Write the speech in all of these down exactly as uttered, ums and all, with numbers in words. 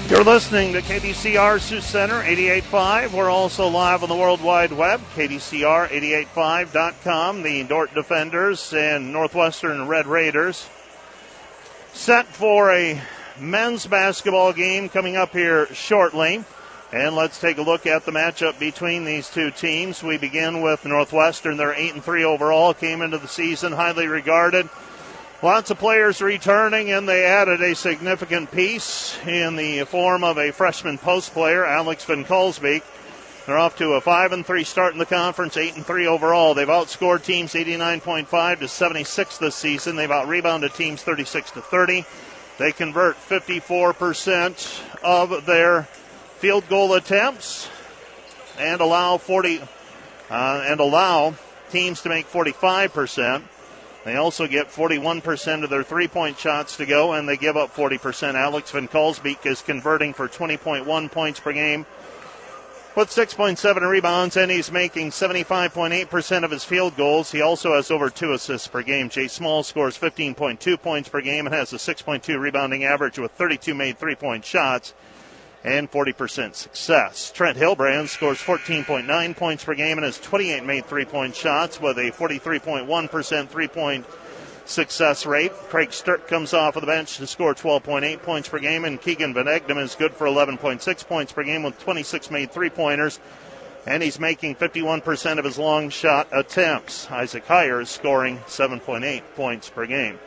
You're listening to K D C R Sioux Center eighty-eight point five. We're also live on the World Wide Web, K D C R eighty-eight point five dot com. The Dordt Defenders and Northwestern Red Raiders set for a men's basketball game coming up here shortly. And let's take a look at the matchup between these two teams. We begin with Northwestern. They're eight and three overall, came into the season highly regarded. Lots of players returning, and they added a significant piece in the form of a freshman post player, Alex Van Kolsbeek. They're off to a five and three start in the conference, eight and three overall. They've outscored teams eighty-nine point five to seventy-six this season. They've out-rebounded teams thirty-six to thirty. They convert fifty-four percent of their field goal attempts and allow forty uh, and allow teams to make forty-five percent. They also get forty-one percent of their three-point shots to go, and they give up forty percent. Alex Van Kolsbeek is converting for twenty point one points per game with six point seven rebounds, and he's making seventy-five point eight percent of his field goals. He also has over two assists per game. Jay Small scores fifteen point two points per game and has a six point two rebounding average with thirty-two made three-point shots and forty percent success. Trent Hilbrand scores fourteen point nine points per game and has twenty-eight made three-point shots with a forty-three point one percent three-point success rate. Craig Sturck comes off of the bench to score twelve point eight points per game, and Keegan Van Egdom is good for eleven point six points per game with twenty-six made three-pointers, and he's making fifty-one percent of his long shot attempts. Isaac Heyer is scoring seven point eight points per game.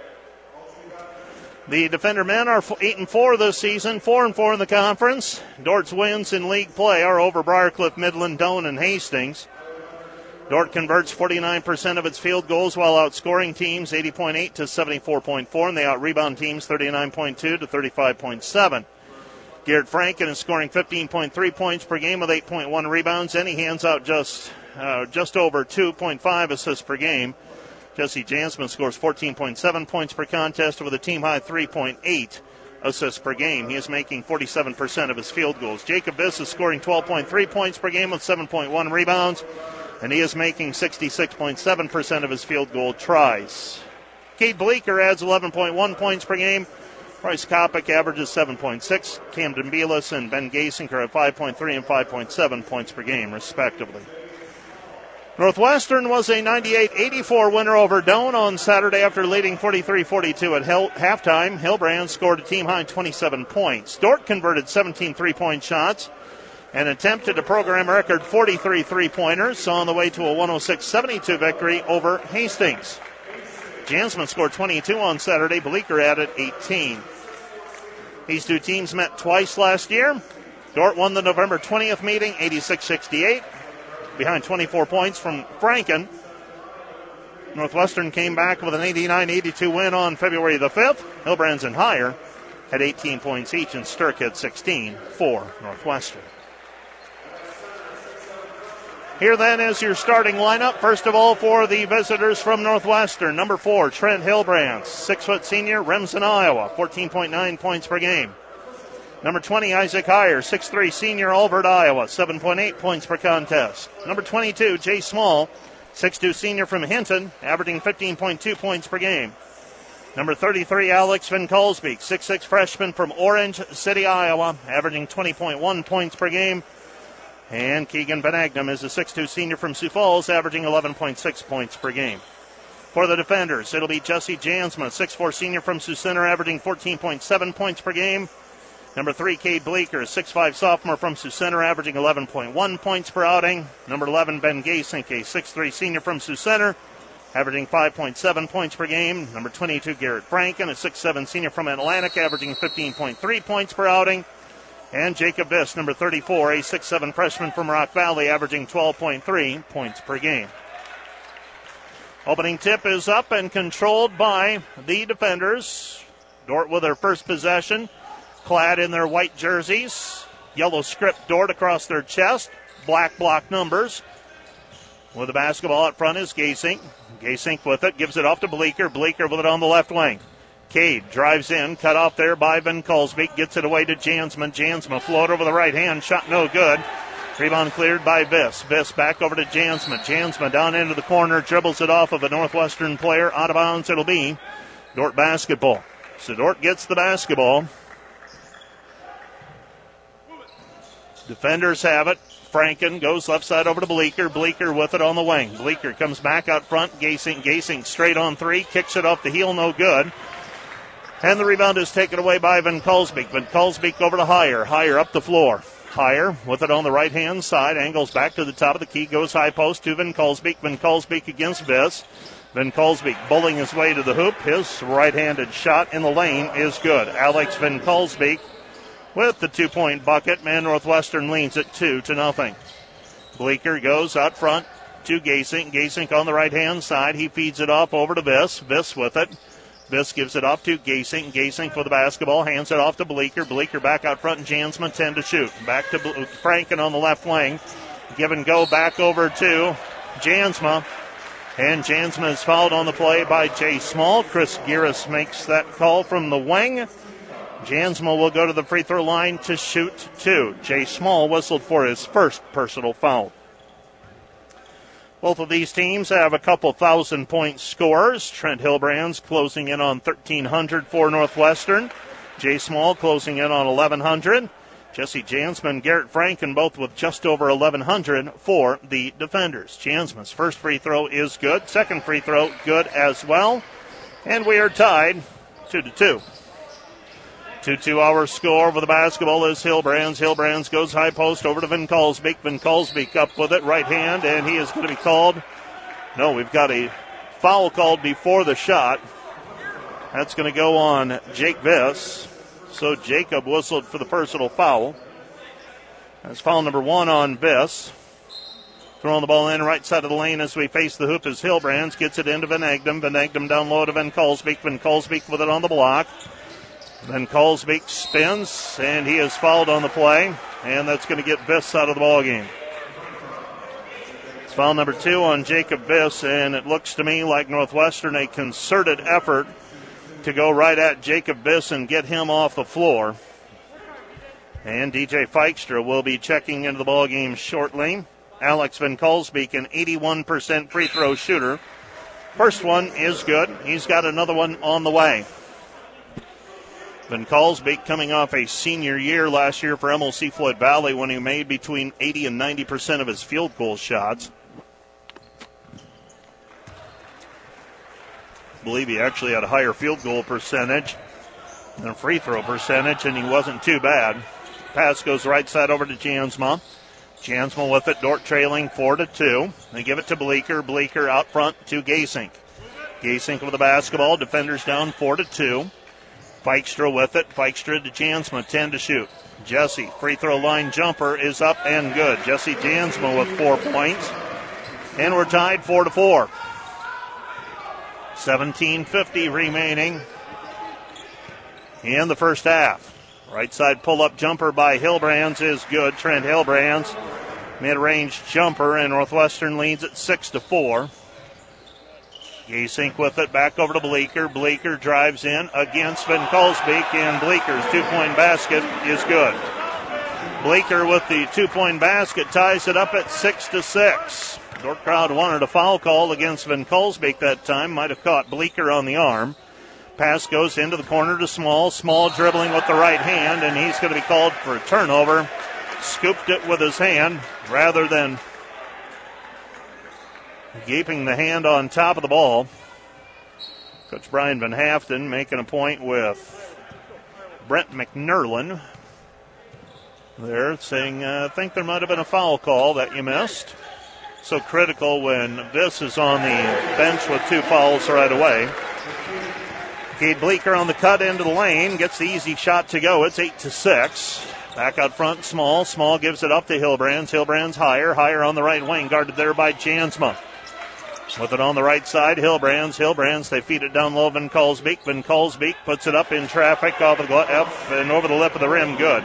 The Defender men are eight and four this season, four and four in the conference. Dordt's wins in league play are over Briarcliff, Midland, Doane, and Hastings. Dordt converts forty-nine percent of its field goals while outscoring teams eighty point eight to seventy-four point four, and they out-rebound teams thirty-nine point two to thirty-five point seven. Garrett Franken is scoring fifteen point three points per game with eight point one rebounds, and he hands out just uh, just over two point five assists per game. Jesse Jansman scores fourteen point seven points per contest with a team-high three point eight assists per game. He is making forty-seven percent of his field goals. Jacob Biss is scoring twelve point three points per game with seven point one rebounds, and he is making sixty-six point seven percent of his field goal tries. Cade Bleeker adds eleven point one points per game. Bryce Kopic averages seven point six. Camden Belis and Ben Gasinker at five point three and five point seven points per game, respectively. Northwestern was a ninety-eight eighty-four winner over Doane on Saturday after leading forty-three forty-two at hel- halftime. Hilbrand scored a team-high twenty-seven points. Dordt converted seventeen three-point shots and attempted a program record forty-three three-pointers on the way to a one oh six seventy-two victory over Hastings. Jansman scored twenty-two on Saturday. Bleeker added eighteen. These two teams met twice last year. Dordt won the November twentieth meeting, eighty-six sixty-eight. Behind twenty-four points from Franken. Northwestern came back with an eighty-nine eighty-two win on February the fifth. Hilbrands and Heyer had eighteen points each, and Sturck had sixteen for Northwestern. Here then is your starting lineup. First of all, for the visitors from Northwestern. Number four, Trent Hilbrand, six-foot senior, Remsen, Iowa, fourteen point nine points per game. Number twenty, Isaac Heyer, six three senior, Albert, Iowa, seven point eight points per contest. Number twenty-two, Jay Small, six two senior from Hinton, averaging fifteen point two points per game. Number thirty-three, Alex Van Kolsbeek, six six freshman from Orange City, Iowa, averaging twenty point one points per game. And Keegan Van Egdom is a six two senior from Sioux Falls, averaging eleven point six points per game. For the Defenders, it'll be Jesse Jansma, six four senior from Sioux Center, averaging fourteen point seven points per game. Number three, Cade Bleeker, six five sophomore from Sioux Center, averaging eleven point one points per outing. Number eleven, Ben Gasink, a six three senior from Sioux Center, averaging five point seven points per game. Number twenty-two, Garrett Franken, a six seven senior from Atlantic, averaging fifteen point three points per outing. And Jacob Biss, number thirty-four, a six seven freshman from Rock Valley, averaging twelve point three points per game. Opening tip is up and controlled by the Defenders. Dordt with their first possession, clad in their white jerseys, yellow script Dordt across their chest, black block numbers. With the basketball up front is Gasink. Gasink with it, gives it off to Bleeker. Bleeker with it on the left wing. Cade drives in, cut off there by Van Kolsbeek, gets it away to Jansma. Jansma float over the right hand, shot no good. Rebound cleared by Biss. Biss back over to Jansma. Jansma down into the corner, dribbles it off of a Northwestern player. Out of bounds it'll be. Dordt basketball. So Dordt gets the basketball. Defenders have it. Franken goes left side over to Bleeker. Bleeker with it on the wing. Bleeker comes back out front. Gasing, Gasing straight on three. Kicks it off the heel, no good. And the rebound is taken away by Van Kalsbeek. Van Kalsbeek over to Higher. Higher up the floor. Higher with it on the right-hand side. Angles back to the top of the key. Goes high post to Van Kalsbeek. Van Kalsbeek against Viss. Van Kalsbeek bowling his way to the hoop. His right-handed shot in the lane is good. Alex Van Kalsbeek with the two-point bucket. Man Northwestern leads it two to nothing. Bleeker goes out front to Gasink. Gasink on the right-hand side. He feeds it off over to Viss. Viss with it. Viss gives it off to Gasink. Gasink for the basketball. Hands it off to Bleeker. Bleeker back out front and Jansma ten to shoot. Back to Franken on the left wing. Give and go back over to Jansma. And Jansma is fouled on the play by Jay Small. Chris Gieris makes that call from the wing. Jansma will go to the free throw line to shoot two. Jay Small whistled for his first personal foul. Both of these teams have a couple thousand point scorers. Trent Hilbrands closing in on thirteen hundred for Northwestern. Jay Small closing in on eleven hundred. Jesse Jansma and Garrett Franken both with just over eleven hundred for the defenders. Jansma's first free throw is good. Second free throw good as well. And we are tied two to two. two two our score for the basketball is Hilbrands. Hilbrands goes high post over to Van Kalsbeek. Van Kalsbeek up with it, right hand, and he is going to be called. No, we've got a foul called before the shot. That's going to go on Jake Viss. So Jacob whistled for the personal foul. That's foul number one on Viss. Throwing the ball in right side of the lane as we face the hoop is Hilbrands. Gets it into Van Egdom. Van Egdom down low to Van Kalsbeek. Van Kalsbeek with it on the block. Then Kalsbeek spins, and he is fouled on the play, and that's going to get Viss out of the ball game. It's foul number two on Jacob Viss, and it looks to me like Northwestern a concerted effort to go right at Jacob Viss and get him off the floor. And D J Feikstra will be checking into the ball game shortly. Alex Van Kalsbeek, an eighty-one percent free throw shooter. First one is good. He's got another one on the way. Van Kalsbeek coming off a senior year last year for M L C Floyd Valley when he made between eighty and ninety percent of his field goal shots. I believe he actually had a higher field goal percentage than free throw percentage, and he wasn't too bad. Pass goes right side over to Jansma. Jansma with it, Dordt trailing four to two. They give it to Bleeker. Bleeker out front to Gasink. Gasink with the basketball. Defenders down four to two. Feikstra with it. Feikstra to Jansma, ten to shoot. Jesse, free throw line jumper is up and good. Jesse Jansma with four points. And we're tied four to four. seventeen fifty remaining in the first half. Right side pull-up jumper by Hilbrands is good. Trent Hilbrands, mid-range jumper, and Northwestern leads at six to four. Gasink with it, back over to Bleeker. Bleeker drives in against Van Kalsbeek, and Bleeker's two-point basket is good. Bleeker with the two-point basket ties it up at six to six. Dordt crowd wanted a foul call against Van Kalsbeek that time. Might have caught Bleeker on the arm. Pass goes into the corner to Small. Small dribbling with the right hand, and he's going to be called for a turnover. Scooped it with his hand rather than keeping the hand on top of the ball. Coach Brian Van Haften making a point with Brent McNerlin there, saying, uh, I think there might have been a foul call that you missed. So critical when Viss is on the bench with two fouls right away. Cade Bleeker on the cut into the lane, gets the easy shot to go. It's eight to six. Back out front, Small. Small gives it up to Hilbrands. Hilbrands higher, higher on the right wing, guarded there by Jansma. With it on the right side, Hilbrands. Hilbrands, they feed it down low, Van Kalsbeek. Van Kalsbeek puts it up in traffic, off the up and over the lip of the rim. Good.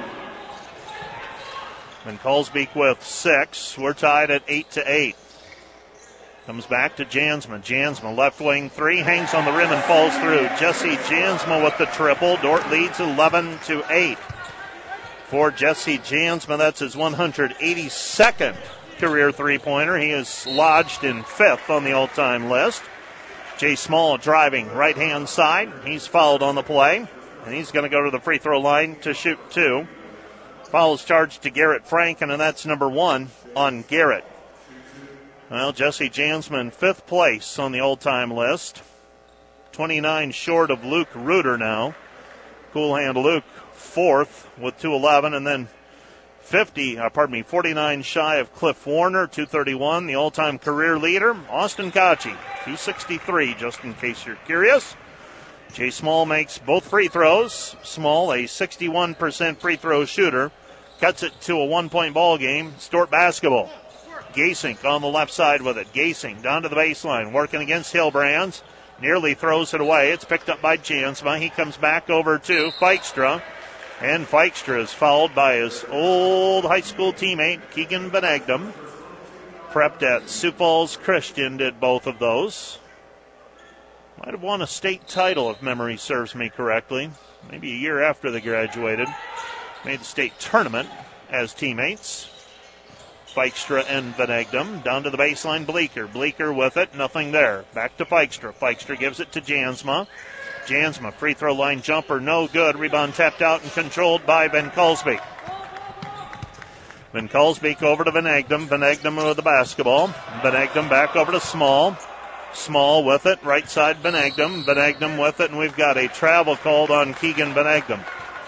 Van Kalsbeek with six. We're tied at eight to eight. Comes back to Jansma. Jansma, left wing three, hangs on the rim and falls through. Jesse Jansma with the triple. Dordt leads eleven to eight. For Jesse Jansma, that's his one hundred eighty-second career three-pointer. He is lodged in fifth on the all-time list. Jay Small driving right-hand side. He's fouled on the play, and he's going to go to the free throw line to shoot two. Foul is charged to Garrett Franken, and that's number one on Garrett. Well, Jesse Jansman, fifth place on the all-time list. twenty-nine short of Luke Reuter now. Cool Hand Luke, fourth with two eleven, and then fifty, uh, pardon me, forty-nine shy of Cliff Warner, two thirty-one. The all-time career leader, Austin Kochi, two sixty-three, just in case you're curious. Jay Small makes both free throws. Small, a sixty-one percent free throw shooter, cuts it to a one-point ball game. Stort basketball. Gasink on the left side with it. Gasink down to the baseline, working against Hillbrands. Nearly throws it away. It's picked up by Jansma. He comes back over to Feikstra. And Feikstra is fouled by his old high school teammate, Keegan Benegdom. Prepped at Sioux Falls Christian, did both of those. Might have won a state title if memory serves me correctly. Maybe a year after they graduated. Made the state tournament as teammates. Feikstra and Benegdom. Down to the baseline, Bleeker. Bleeker with it, nothing there. Back to Feikstra. Feikstra gives it to Jansma. Jansma, free throw line jumper, no good. Rebound tapped out and controlled by Ben Colsbeek. Ben Colsbeek over to Benegdom. Benegdom with the basketball. Benegdom back over to Small. Small with it, right side Benegdom. Benegdom with it, and we've got a travel called on Keegan Benegdom.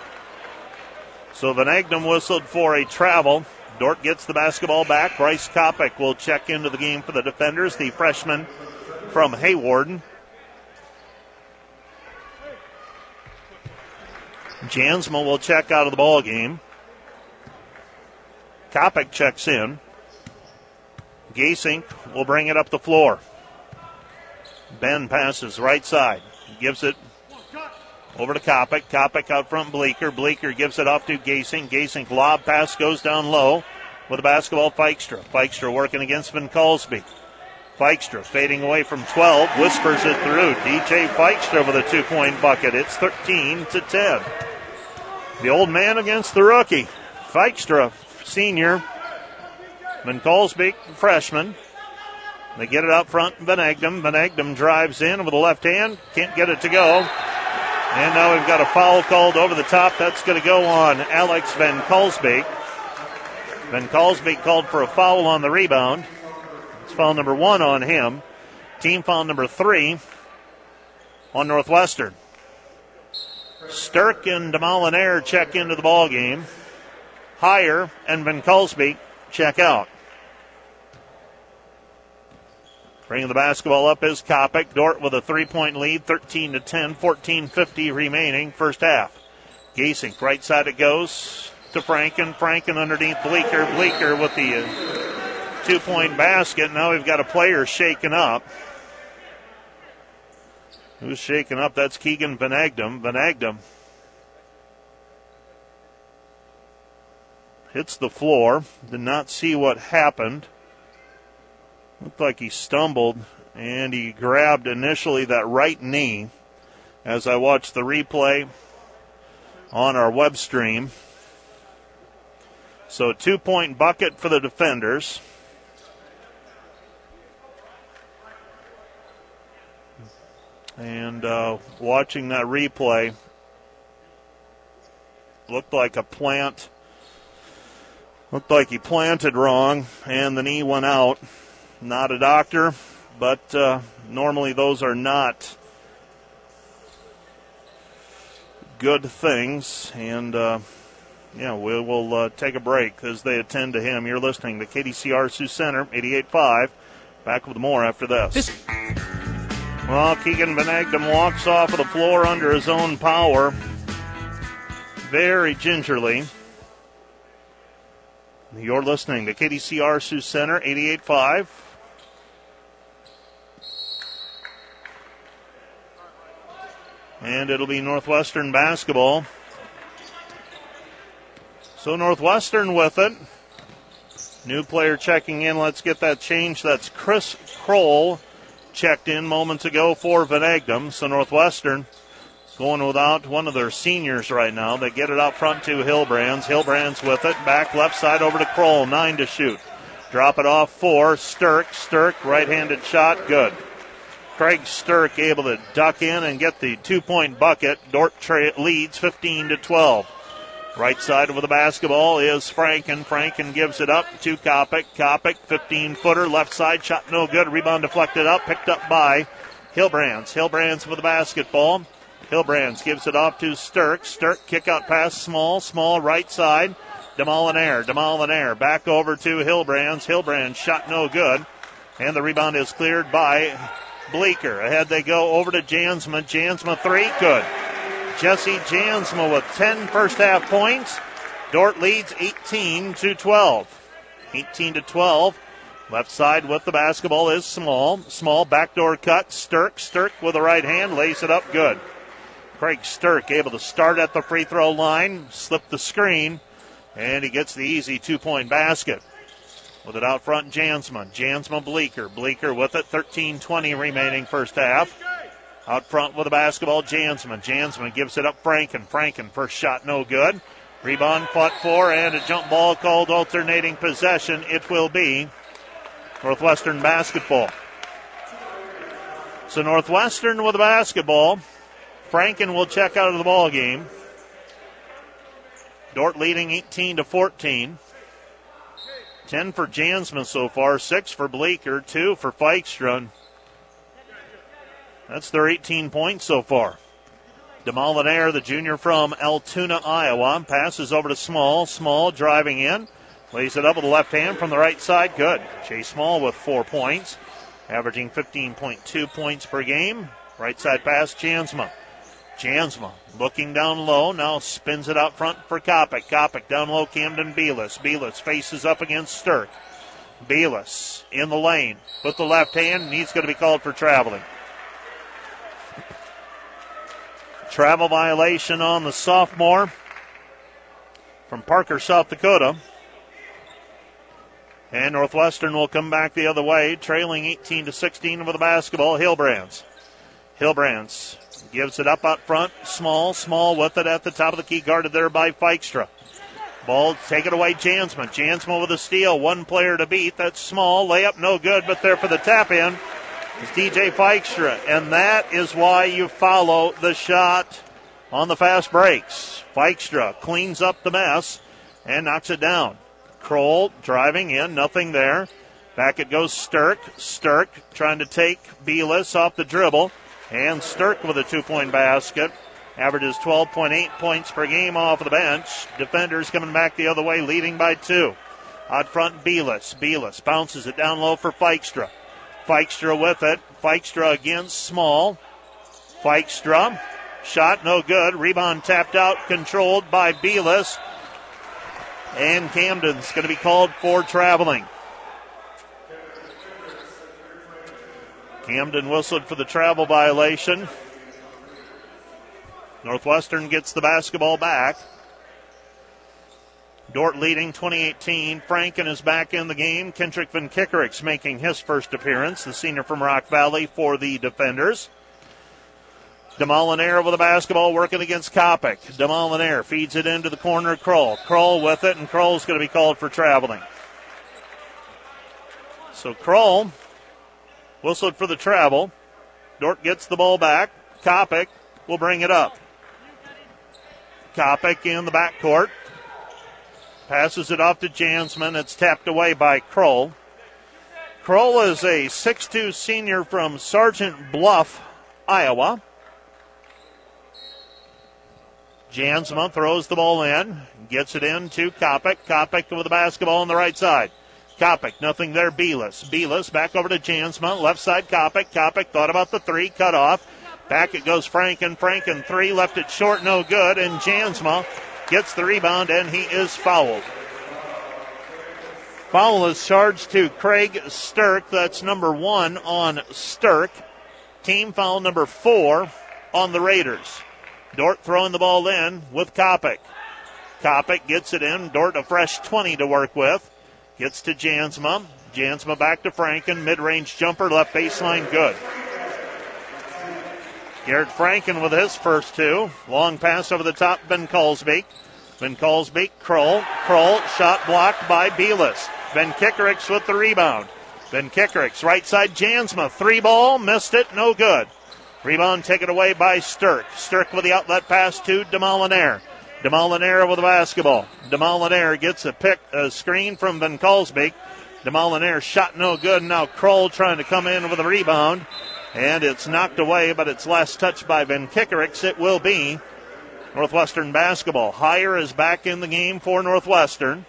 So Benegdom whistled for a travel. Dort gets the basketball back. Bryce Kopic will check into the game for the defenders, the freshman from Hayward. Jansma will check out of the ball game. Kopic checks in. Gasink will bring it up the floor. Ben passes right side. Gives it over to Kopic. Kopic out front, Bleeker. Bleeker gives it off to Gasink. Gasink lob pass goes down low with the basketball, Feikstra. Feikstra working against Van Colsby. Feikstra fading away from twelve, whispers it through. D J Feikstra with a two-point bucket. It's thirteen to ten. The old man against the rookie. Feikstra, senior. Van Colsby, freshman. They get it out front, Benegdom. Benegdom drives in with the left hand. Can't get it to go. And now we've got a foul called over the top. That's going to go on Alex Van Colsbeek. Van Colsbeek called for a foul on the rebound. It's foul number one on him. Team foul number three on Northwestern. Stirk and DeMolinaire check into the ball game. Heyer and Van Colsbeek check out. Bringing the basketball up is Kopic. Dort with a three-point lead, thirteen to ten, fourteen fifty remaining, first half. Gasink, right side it goes to Franken. Franken underneath Bleeker. Bleeker with the uh, two-point basket. Now we've got a player shaken up. Who's shaken up? That's Keegan Benegdom. Benegdom hits the floor. Did not see what happened. Looked like he stumbled, and he grabbed initially that right knee as I watched the replay on our web stream. So two-point bucket for the defenders. And uh, watching that replay, looked like a plant. Looked like he planted wrong, and the knee went out. Not a doctor, but uh, normally those are not good things. And, uh, yeah, we will uh, take a break as they attend to him. You're listening to K D C R Sioux Center, eighty-eight point five. Back with more after this. this. Well, Keegan Benegdom walks off of the floor under his own power. Very gingerly. You're listening to K D C R Sioux Center, eighty-eight point five. And it'll be Northwestern basketball. So Northwestern with it. New player checking in. Let's get that changed. That's Chris Kroll checked in moments ago for Benegdom. So Northwestern going without one of their seniors right now. They get it out front to Hillbrands. Hillbrands with it. Back left side over to Kroll. Nine to shoot. Drop it off for Stirk. Stirk, right-handed shot. Good. Craig Stirk able to duck in and get the two-point bucket. Dort tra- leads fifteen to twelve. Right side with the basketball is Franken. Franken gives it up to Kopic. Kopic, fifteen-footer, left side, shot no good. Rebound deflected up, picked up by Hilbrands. Hilbrands with the basketball. Hilbrands gives it off to Stirk. Stirk, kick out pass, small, small, right side. Demolinaire, Demolinaire, back over to Hilbrands. Hilbrands, shot no good. And the rebound is cleared by Bleeker. Ahead they go over to Jansma. Jansma, three, good. Jesse Jansma with ten first half points. Dordt leads eighteen to twelve. eighteen to twelve. Left side with the basketball is Small. Small backdoor cut. Stirk. Stirk with the right hand. Lays it up good. Craig Stirk able to start at the free throw line. Slip the screen. And he gets the easy two-point basket. With it out front, Jansma. Jansma, Bleeker. Bleeker with it. thirteen twenty remaining first half. Out front with the basketball, Jansma. Jansma gives it up, Franken. Franken, first shot no good. Rebound fought for, and a jump ball called alternating possession. It will be Northwestern basketball. So Northwestern with the basketball. Franken will check out of the ball game. Dordt leading eighteen to fourteen. ten for Jansma so far, six for Bleeker, two for Feikstra. That's their eighteen points so far. Demolinaire, the junior from Altoona, Iowa, passes over to Small. Small driving in. Lays it up with the left hand from the right side. Good. Jay Small with four points, averaging fifteen point two points per game. Right side pass, Jansma. Jansma looking down low. Now spins it out front for Kopic. Kopic down low, Camden Belis. Belis faces up against Stirk. Belis in the lane with the left hand, and he's going to be called for traveling. Travel violation on the sophomore from Parker, South Dakota. And Northwestern will come back the other way, trailing eighteen to sixteen with the basketball. Hilbrands. Hilbrands gives it up out front. Small, Small with it at the top of the key, guarded there by Feikstra. Ball taken away, Jansma. Jansma with a steal. One player to beat. That's Small. Layup no good, but there for the tap in is D J Feikstra. And that is why you follow the shot on the fast breaks. Feikstra cleans up the mess and knocks it down. Kroll driving in, nothing there. Back it goes Stirk. Stirk trying to take Belis off the dribble. And Stirk with a two-point basket. Averages twelve point eight points per game off of the bench. Defenders coming back the other way, leading by two. Out front, Belis. Belis bounces it down low for Feikstra. Feikstra with it. Feikstra against Small. Feikstra. Shot no good. Rebound tapped out, controlled by Belis. And Camden's going to be called for traveling. Camden whistled for the travel violation. Northwestern gets the basketball back. Dordt leading twenty eighteen. Franken is back in the game. Kendrick Van Kickerix making his first appearance, the senior from Rock Valley for the defenders. Demolinaire with the basketball working against Kopic. Demolinaire feeds it into the corner. Kroll. Kroll with it, and Kroll's going to be called for traveling. So Kroll whistled for the travel. Dordt gets the ball back. Kopic will bring it up. Kopic in the backcourt. Passes it off to Jansman. It's tapped away by Kroll. Kroll is a six two senior from Sergeant Bluff, Iowa. Jansma throws the ball in. Gets it in to Kopic. Kopic with the basketball on the right side. Kopic, nothing there. Belis. Belis back over to Jansma. Left side, Kopic. Kopic thought about the three. Cut off. Back it goes Franken. Franken three. Left it short. No good. And Jansma gets the rebound, and he is fouled. Foul is charged to Craig Stirk. That's number one on Stirk. Team foul number four on the Raiders. Dordt throwing the ball in with Kopic. Kopic gets it in. Dordt a fresh twenty to work with. Gets to Jansma. Jansma back to Franken. Mid-range jumper, left baseline, good. Garrett Franken with his first two. Long pass over the top, Ben Colsbeek. Ben Colsbeek, Kroll. Kroll, shot blocked by Belis. Ben Kickerix with the rebound. Ben Kickerix, right side, Jansma. Three ball, missed it, no good. Rebound taken away by Stirk. Stirk with the outlet pass to Demolinaire. DeMolinaire with the basketball. DeMolinaire gets a pick, a screen from Van Kalsbeek. DeMolinaire shot no good. Now Kroll trying to come in with a rebound. And it's knocked away, but it's last touched by Van Kickerix. It will be Northwestern basketball. Heyer is back in the game for Northwestern.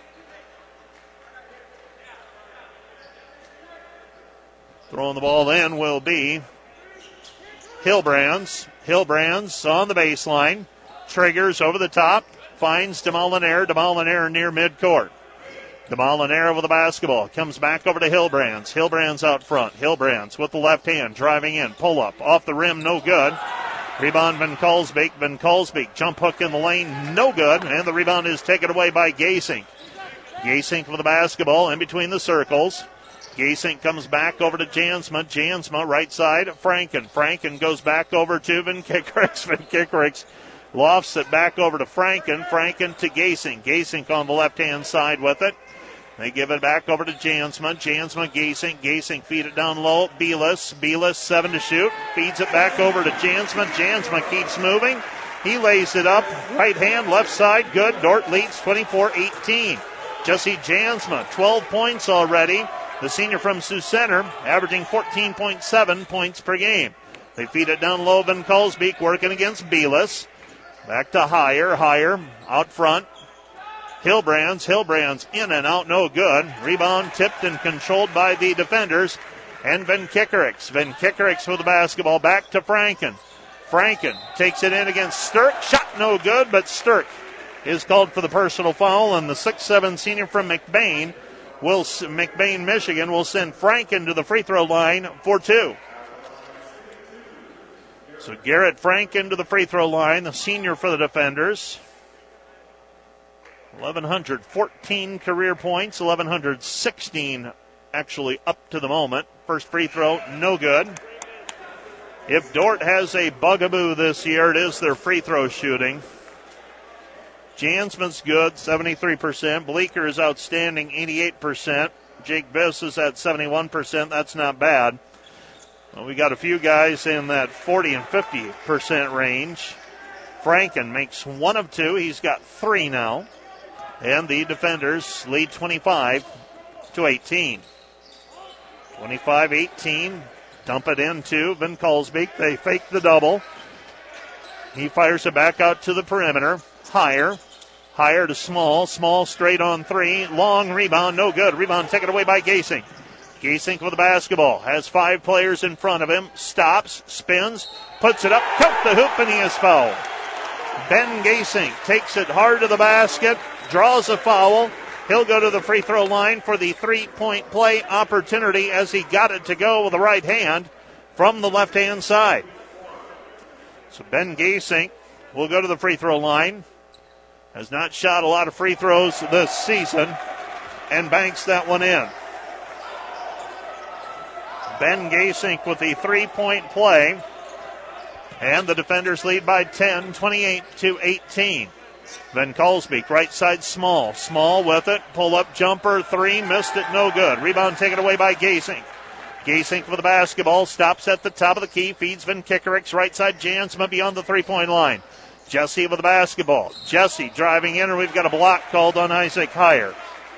Throwing the ball in will be Hilbrands. Hilbrands on the baseline. Triggers over the top. Finds DeMolinaire. DeMolinaire near midcourt. DeMolinaire with the basketball. Comes back over to Hilbrands. Hilbrands out front. Hilbrands with the left hand. Driving in. Pull up. Off the rim. No good. Rebound Van Kalsbeek. Van Kalsbeek. Jump hook in the lane. No good. And the rebound is taken away by Gasink. Gasink with the basketball in between the circles. Gasink comes back over to Jansma. Jansma right side. Franken. Franken goes back over to Van Kickerix. Van Kickerix lofts it back over to Franken. Franken to Gasink. Gasink on the left-hand side with it. They give it back over to Jansma. Jansma, Gasink. Gasink feed it down low. Belis. Belis, seven to shoot. Feeds it back over to Jansma. Jansma keeps moving. He lays it up. Right hand, left side. Good. Dordt leads twenty-four eighteen. Jesse Jansma, twelve points already. The senior from Sioux Center, averaging fourteen point seven points per game. They feed it down low. Van Kalsbeek working against Belis. Back to Heyer. Heyer out front. Hilbrands. Hilbrands in and out, no good. Rebound tipped and controlled by the defenders. And Van Kickerix. Van Kickerix with the basketball back to Franken. Franken takes it in against Sturck. Shot no good, but Sturck is called for the personal foul. And the six seven senior from McBain, will McBain, Michigan, will send Franken to the free throw line for two. So Garrett Franken to the free throw line, the senior for the defenders. eleven fourteen career points, eleven sixteen actually up to the moment. First free throw, no good. If Dordt has a bugaboo this year, it is their free throw shooting. Jansman's good, seventy-three percent. Bleeker is outstanding, eighty-eight percent. Jake Biss is at seventy-one percent. That's not bad. Well, we got a few guys in that forty and fifty percent range. Franken makes one of two. He's got three now. And the defenders lead twenty-five to eighteen. twenty-five eighteen. Dump it into Van Kalsbeek. They fake the double. He fires it back out to the perimeter. Heyer. Heyer to Small. Small straight on three. Long rebound. No good. Rebound taken away by Gasink. Gasink with the basketball. Has five players in front of him. Stops. Spins. Puts it up. Count the hoop, and he is fouled. Ben Gasink takes it hard to the basket. Draws a foul. He'll go to the free throw line for the three-point play opportunity as he got it to go with the right hand from the left-hand side. So Ben Gasink will go to the free throw line. Has not shot a lot of free throws this season and banks that one in. Ben Gasink with the three-point play. And the defenders lead by ten, twenty-eight to eighteen. Van Kalsbeek, right side Small. Small with it. Pull-up jumper, three. Missed it, no good. Rebound taken away by Gasink. Gasink with the basketball. Stops at the top of the key. Feeds Van Kickerix. Right side Jansma beyond the three-point line. Jesse with the basketball. Jesse driving in, and we've got a block called on Isaac Heyer.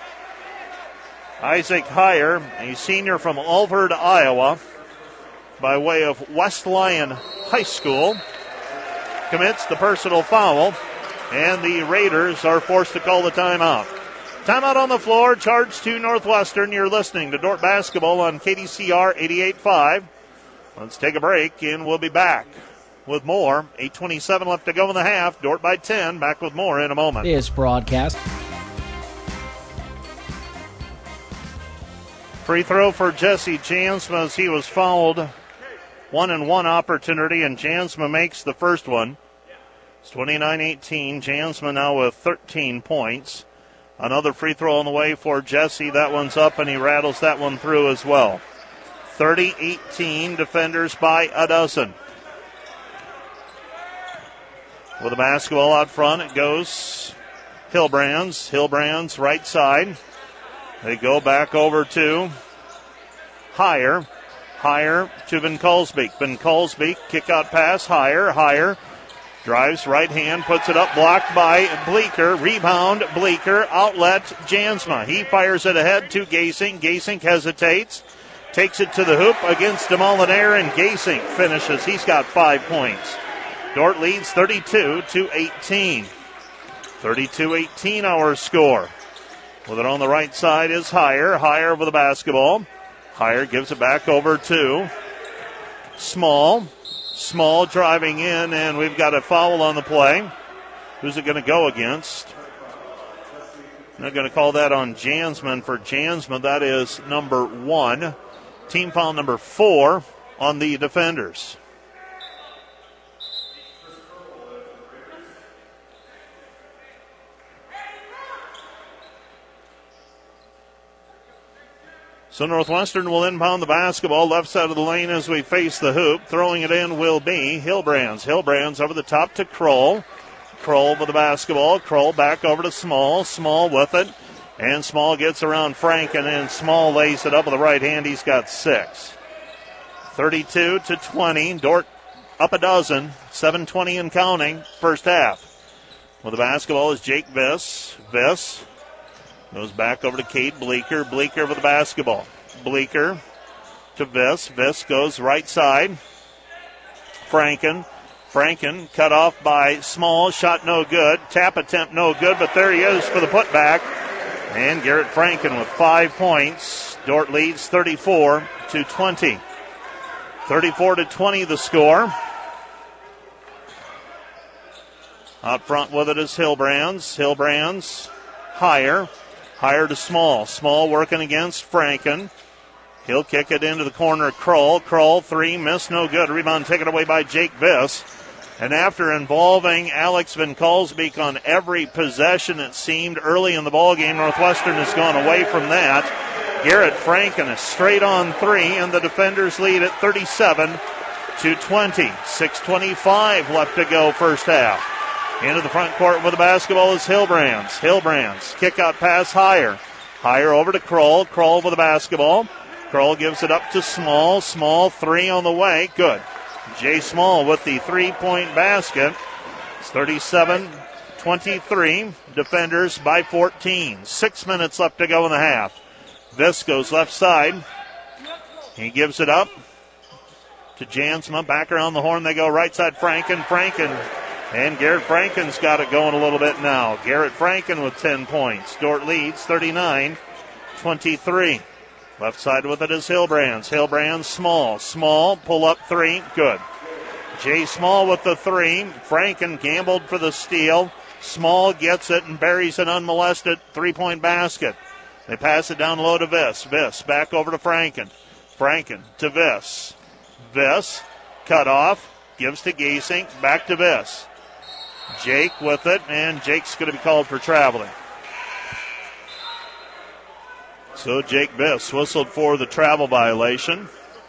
Isaac Heyer, a senior from Alford, Iowa, by way of West Lyon High School, commits the personal foul, and the Raiders are forced to call the timeout. Timeout on the floor, charge to Northwestern. You're listening to Dordt Basketball on K D C R eighty-eight point five. Let's take a break, and we'll be back with more. eight twenty-seven left to go in the half. Dordt by ten. Back with more in a moment. This broadcast. Free throw for Jesse Jansma as he was fouled. One and one opportunity, and Jansma makes the first one. It's twenty-nine eighteen. Jansma now with thirteen points. Another free throw on the way for Jesse. That one's up, and he rattles that one through as well. thirty eighteen, defenders by a dozen. With the basketball out front, it goes Hilbrands. Hilbrands right side. They go back over to Heyer. Heyer to Van Kalsbeek. Van Kalsbeek, kick out pass. Heyer. Heyer Drives right hand, puts it up, blocked by Bleeker. Rebound, Bleeker. Outlet, Jansma. He fires it ahead to Gasink. Gasink hesitates. Takes it to the hoop against DeMolinaire, and Gasink finishes. He's got five points. Dordt leads thirty-two to eighteen. thirty-two eighteen our score. With it on the right side is Heyer. Heyer over the basketball. Heyer gives it back over to Small. Small driving in, and we've got a foul on the play. Who's it going to go against? They're going to call that on Jansman. For Jansman, that is number one. Team foul number four on the defenders. So Northwestern will inbound the basketball left side of the lane as we face the hoop. Throwing it in will be Hilbrands. Hilbrands over the top to Kroll. Kroll with the basketball. Kroll back over to Small. Small with it. And Small gets around Franken, and Small lays it up with the right hand. He's got six. thirty-two to twenty. Dordt up a dozen. seven twenty and counting. First half. With the basketball is Jake Viss. Viss goes back over to Cade Bleeker. Bleeker with the basketball. Bleeker to Viss. Viss goes right side. Franken. Franken cut off by Small. Shot no good. Tap attempt no good, but there he is for the putback. And Garrett Franken with five points. Dordt leads thirty-four to twenty. thirty-four to twenty the score. Out front with it is Hilbrands. Hilbrands Heyer. Heyer to Small. Small working against Franken. He'll kick it into the corner. Kroll. Kroll, three, miss, no good. Rebound taken away by Jake Viss. And after involving Alex Van Kalsbeek on every possession, it seemed, early in the ballgame, Northwestern has gone away from that. Garrett Franken is straight on three, and the defenders lead at thirty-seven to twenty. six twenty-five left to go first half. Into the front court with the basketball is Hilbrands. Hilbrands, kick out pass Heyer. Heyer over to Kroll. Kroll with the basketball. Kroll gives it up to Small. Small, three on the way. Good. Jay Small with the three-point basket. It's thirty-seven twenty-three. Defenders by fourteen. Six minutes left to go in the half. Viss goes left side. He gives it up to Jansma. Back around the horn they go. Right side Franken. Franken. And Garrett Franken's got it going a little bit now. Garrett Franken with ten points. Dordt leads thirty-nine twenty-three. Left side with it is Hilbrands. Hilbrands, Small. Small, pull up three. Good. Jay Small with the three. Franken gambled for the steal. Small gets it and buries an unmolested three-point basket. They pass it down low to Viss. Viss back over to Franken. Franken to Viss. Viss, cut off, gives to Gasink. Back to Viss. Jake with it, and Jake's going to be called for traveling. So Jake Viss whistled for the travel violation.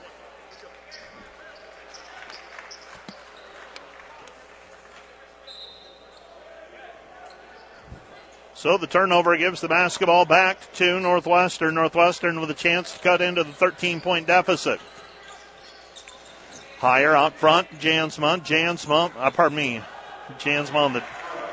So the turnover gives the basketball back to Northwestern. Northwestern with a chance to cut into the thirteen-point deficit. Heyer out front, Jansma. Jansma, uh, pardon me, Jansma on the,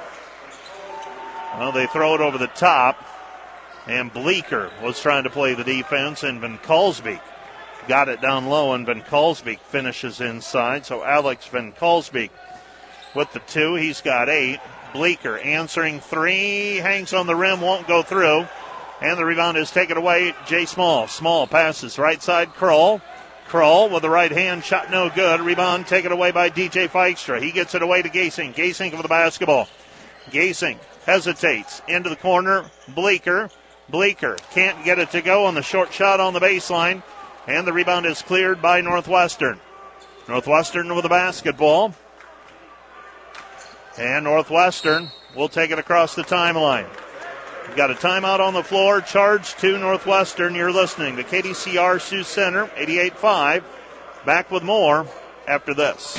well, they throw it over the top. And Bleeker was trying to play the defense, and Van Kalsbeek got it down low, and Van Kalsbeek finishes inside. So Alex Van Kalsbeek with the two. He's got eight. Bleeker answering three. Hangs on the rim, won't go through. And the rebound is taken away. Jay Small. Small passes right side. Kroll. Kroll with the right hand. Shot no good. Rebound taken away by D J Feikstra. He gets it away to Gasink. Gasink with the basketball. Gasink hesitates. Into the corner. Bleeker. Bleeker can't get it to go on the short shot on the baseline. And the rebound is cleared by Northwestern. Northwestern with the basketball. And Northwestern will take it across the timeline. We've got a timeout on the floor. Charge to Northwestern. You're listening to K D C R Sioux Center, eighty-eight point five. Back with more after this.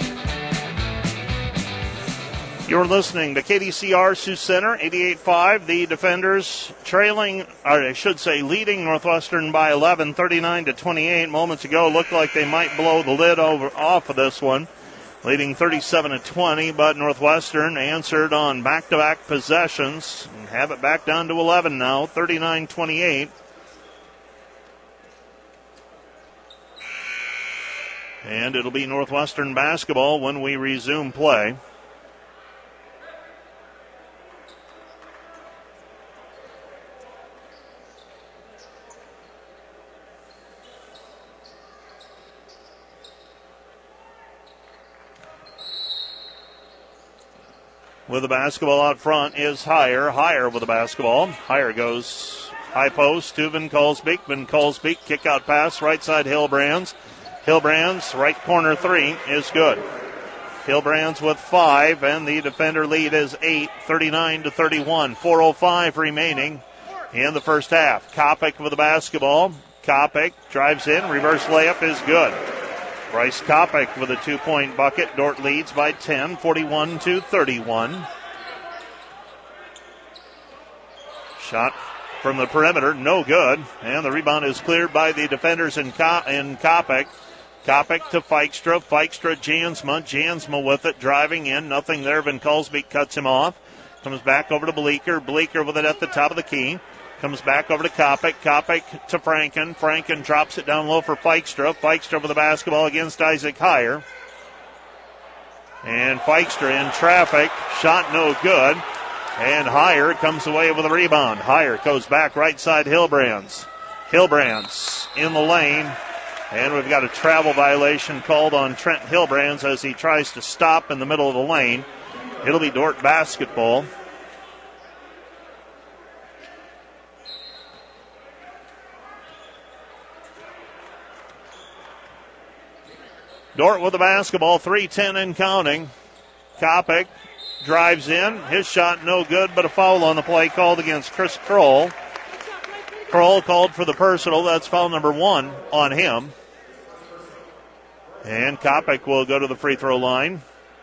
You're listening to K D C R Sioux Center, eighty-eight point five. The defenders trailing, or I should say leading Northwestern by eleven, thirty-nine to twenty-eight. Moments ago looked like they might blow the lid over off of this one. leading thirty-seven to twenty, but Northwestern answered on back-to-back possessions and have it back down to eleven now, thirty-nine twenty-eight. And it'll be Northwestern basketball when we resume play. With the basketball out front is Heyer. Heyer with the basketball. Heyer goes high post to Van Kolsbeek. Van Kolsbeek kick out pass right side Hillbrands. Hillbrands right corner three is good. Hillbrands with five, and the defender lead is eight, thirty-nine to thirty-one. four oh five remaining in the first half. Kopic with the basketball. Kopic drives in. Reverse layup is good. Bryce Kopic with a two-point bucket. Dordt leads by ten, forty-one to thirty-one. Shot from the perimeter, no good. And the rebound is cleared by the defenders in, Ko- in Kopic. Kopic to Feikstra. Feikstra, Jansma. Jansma with it, driving in. Nothing there. Van Kolsbeek cuts him off. Comes back over to Bleeker. Bleeker with it at the top of the key. Comes back over to Kopic. Kopic to Franken. Franken drops it down low for Feikstra. Feikstra with the basketball against Isaac Heyer. And Feikstra in traffic. Shot no good. And Heyer comes away with a rebound. Heyer goes back right side Hillbrands. Hillbrands in the lane. And we've got a travel violation called on Trent Hillbrands as he tries to stop in the middle of the lane. It'll be Dordt basketball. Dordt with the basketball, three ten and counting. Kopic drives in. His shot no good, but a foul on the play called against Chris Kroll. Kroll called for the personal. That's foul number one on him. And Kopic will go to the free throw line.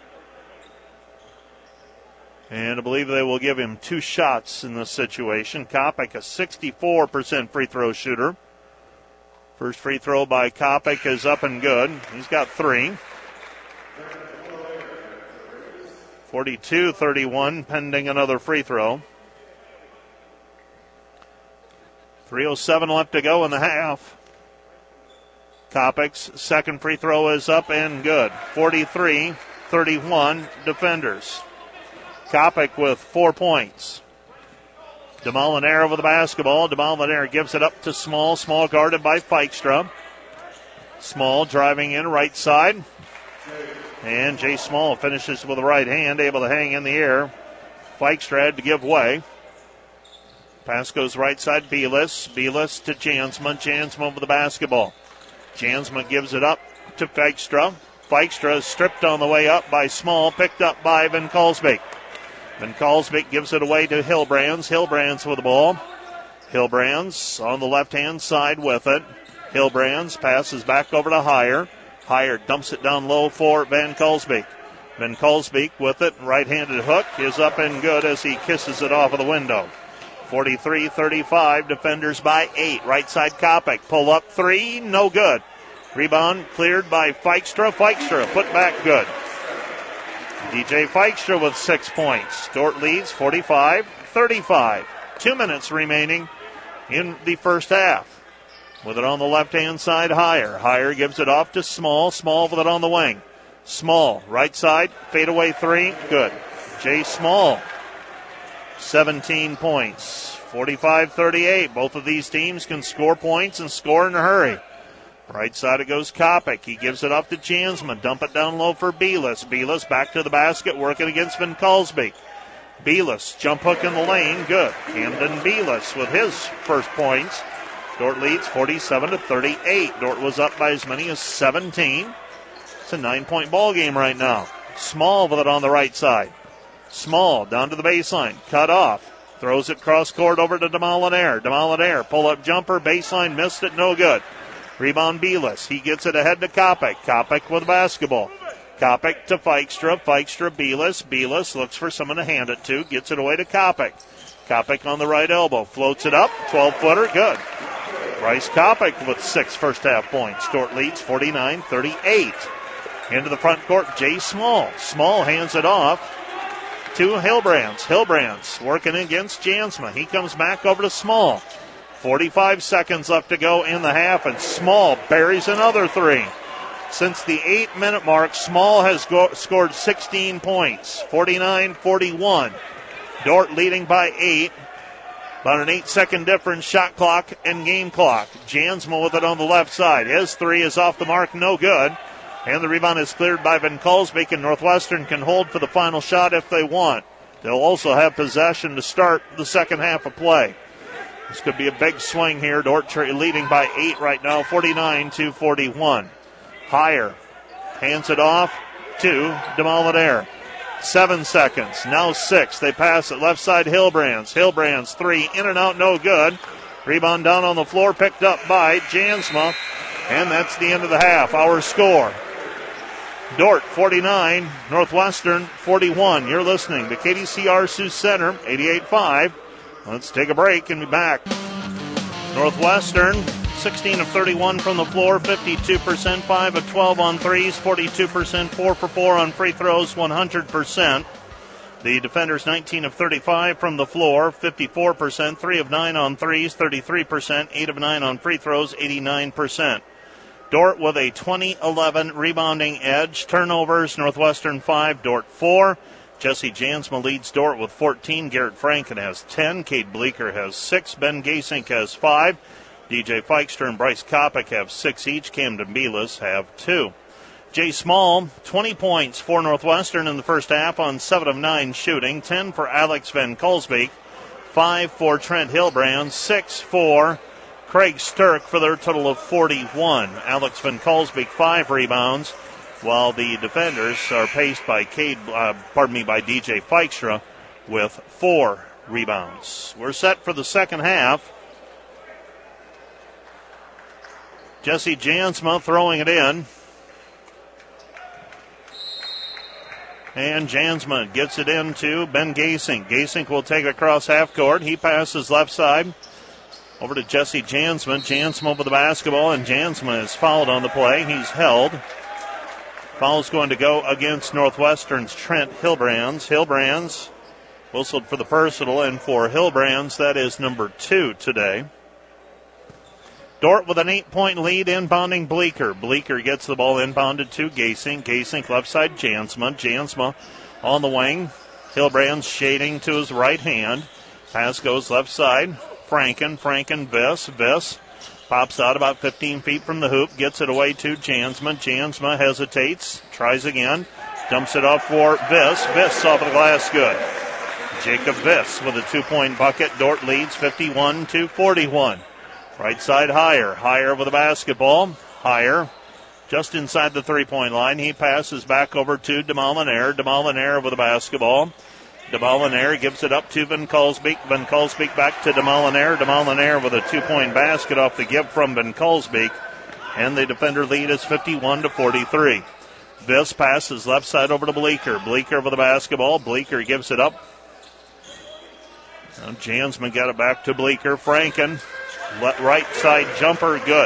And I believe they will give him two shots in this situation. Kopic, a sixty-four percent free throw shooter. First free throw by Kopic is up and good. He's got three. forty-two thirty-one, pending another free throw. three oh seven left to go in the half. Kopic's second free throw is up and good. forty-three thirty-one defenders. Kopic with four points. DeMolinaire with the basketball. DeMolinaire gives it up to Small. Small guarded by Feikstra. Small driving in right side. And Jay Small finishes with the right hand, able to hang in the air. Feikstra had to give way. Pass goes right side, Belis. Belis to Jansma. Jansma with the basketball. Jansma gives it up to Feikstra. Feikstra is stripped on the way up by Small, picked up by Van Kolsbeek. Van Kolsbeek gives it away to Hillbrands. Hillbrands with the ball. Hillbrands on the left-hand side with it. Hillbrands passes back over to Heyer. Heyer dumps it down low for Van Kolsbeek. Van Kolsbeek with it. Right-handed hook is up and good as he kisses it off of the window. forty-three thirty-five, defenders by eight. Right side Kopic. Pull up three, no good. Rebound cleared by Feikstra. Feikstra put back good. D J Feikstra with six points. Dordt leads forty-five thirty-five. Two minutes remaining in the first half. With it on the left-hand side, Heyer. Heyer gives it off to Small. Small with it on the wing. Small, right side, fadeaway three, good. Jay Small, seventeen points. forty-five thirty-eight. Both of these teams can score points and score in a hurry. Right side it goes Kopic. He gives it up to Jansma. Dump it down low for Belis. Belis back to the basket, working against Van Kolsbeek. Belis, jump hook in the lane, good. Camden Belis with his first points. Dordt leads forty-seven to thirty-eight. Dordt was up by as many as seventeen. It's a nine-point ball game right now. Small with it on the right side. Small down to the baseline, cut off. Throws it cross court over to DeMolinaire. DeMolinaire, pull-up jumper, baseline, missed it, no good. Rebound Belis. He gets it ahead to Kopic. Kopic with basketball. Kopic to Feikstra. Feikstra, Belis. Belis looks for someone to hand it to. Gets it away to Kopic. Kopic on the right elbow. Floats it up. twelve-footer. Good. Bryce Kopic with six first half points. Dordt leads forty-nine thirty-eight. Into the front court, Jay Small. Small hands it off to Hilbrands. Hilbrands working against Jansma. He comes back over to Small. forty-five seconds left to go in the half, and Small buries another three. Since the eight-minute mark, Small has go- scored sixteen points, forty-nine forty-one. Dordt leading by eight. About an eight-second difference, shot clock and game clock. Jansma with it on the left side. His three is off the mark, no good. And the rebound is cleared by Van Kalsbeek, and Northwestern can hold for the final shot if they want. They'll also have possession to start the second half of play. This could be a big swing here. Dordt leading by eight right now, forty-nine to forty-one. Higher hands it off to Demolinaire. Seven seconds, now six. They pass it left side, Hilbrands. Hilbrands three, in and out, no good. Rebound down on the floor, picked up by Jansma. And that's the end of the half. Our score: Dordt forty-nine, Northwestern forty-one. You're listening to K D C R Sioux Center, eighty-eight five. Let's take a break and be back. Northwestern, sixteen of thirty-one from the floor, fifty-two percent, five of twelve on threes, forty-two percent, four for four on free throws, one hundred percent. The defenders, nineteen of thirty-five from the floor, fifty-four percent, three of nine on threes, thirty-three percent, eight of nine on free throws, eighty-nine percent. Dordt with a twenty eleven rebounding edge. Turnovers, Northwestern five, Dordt four. Jesse Jansma leads Dordt with fourteen. Garrett Franken has ten. Cade Bleeker has six. Ben Gasink has five. D J Feikstra and Bryce Kopic have six each. Camden Belis have two. Jay Small, twenty points for Northwestern in the first half on seven of nine shooting. ten for Alex Van Kalsbeek. five for Trent Hilbrands. six for Craig Sturck for their total of forty-one. Alex Van Kalsbeek, five rebounds, while the defenders are paced by Cade, uh, pardon me, by D J Feikstra with four rebounds. We're set for the second half. Jesse Jansma throwing it in. And Jansma gets it into Ben Gasink. Gasink will take it across half court. He passes left side over to Jesse Jansma. Jansma with the basketball, and Jansma is fouled on the play. He's held. Foul's going to go against Northwestern's Trent Hilbrands. Hilbrands whistled for the personal, and for Hilbrands, that is number two today. Dordt with an eight-point lead, inbounding Bleeker. Bleeker gets the ball inbounded to Gasink. Gasink left side, Jansma. Jansma on the wing. Hilbrands shading to his right hand. Pass goes left side. Franken, Franken, Viss. Viss pops out about fifteen feet from the hoop. Gets it away to Jansma. Jansma hesitates. Tries again. Dumps it off for Viss. Viss off of the glass, good. Jacob Viss with a two-point bucket. Dordt leads fifty-one to forty-one. Right side, Higher. Higher with the basketball. Higher just inside the three-point line. He passes back over to Demolinaire. Demolinaire with the basketball. Demolinaire gives it up to Van Kalsbeek. Van Kalsbeek back to Demolinaire. Demolinaire with a two-point basket off the give from Van Kalsbeek. And the defender lead is fifty-one to forty-three. This passes left side over to Bleeker. Bleeker with the basketball. Bleeker gives it up. Now Jansma got it back to Bleeker. Franken. Right side jumper, good.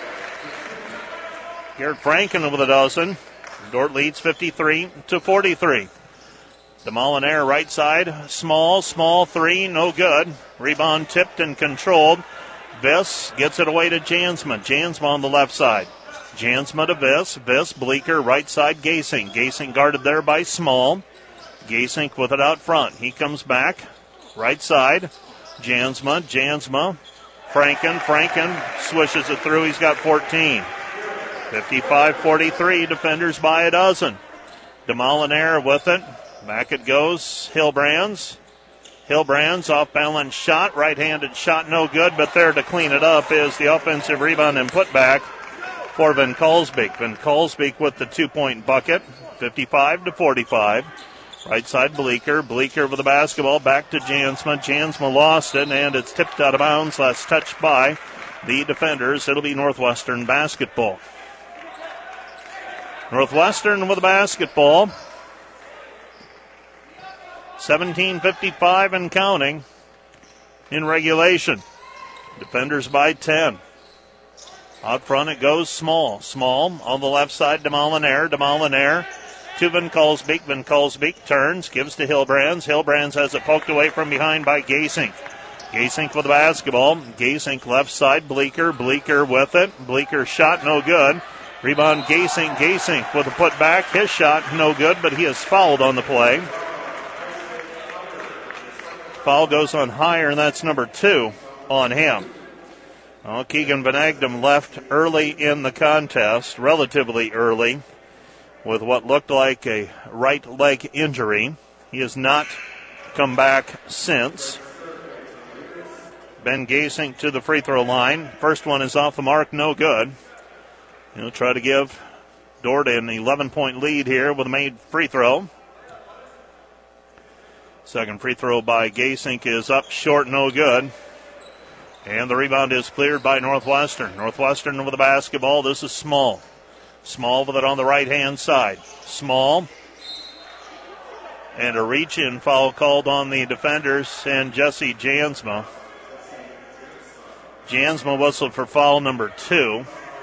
Garrett Franken with a dozen. Dordt leads fifty-three to forty-three. Demolinaire right side, small, small three, no good. Rebound tipped and controlled. Viss gets it away to Jansma. Jansma on the left side. Jansma to Viss. Viss, Bleeker, right side, Gasink. Gasink guarded there by Small. Gasink with it out front. He comes back, right side. Jansma, Jansma. Franken, Franken swishes it through. He's got fourteen. fifty-five forty-three, defenders by a dozen. Demolinaire with it. Back it goes. Hilbrands. Hilbrands off balance shot. Right-handed shot, no good, but there to clean it up is the offensive rebound and putback for Van Kalsbeek. Van Kalsbeek with the two-point bucket. fifty-five to forty-five. Right side, Bleeker. Bleeker with the basketball. Back to Jansma. Jansma lost it, and it's tipped out of bounds. Last touched by the defenders. It'll be Northwestern basketball. Northwestern with the basketball. seventeen fifty-five and counting in regulation. Defenders by ten. Out front it goes Small. Small on the left side, DeMolinaire. DeMolinaire to Van Kolsbeek. Van Kolsbeek turns, gives to Hilbrands. Hilbrands has it poked away from behind by Gasink. Gasink with the basketball. Gasink left side, Bleeker. Bleeker with it. Bleeker shot no good. Rebound Gasink. Gasink with a putback. His shot no good, but he is fouled on the play. Foul goes on Higher, and that's number two on him. Well, Keegan Van Agdam left early in the contest, relatively early, with what looked like a right leg injury. He has not come back since. Ben Gasink to the free throw line. First one is off the mark, no good. He'll try to give Dordt an eleven-point lead here with a made free throw. Second free throw by Gasink is up short, no good. And the rebound is cleared by Northwestern. Northwestern with the basketball. This is Small. Small with it on the right-hand side. Small. And a reach-in foul called on the defenders and Jesse Jansma. Jansma whistled for foul number two.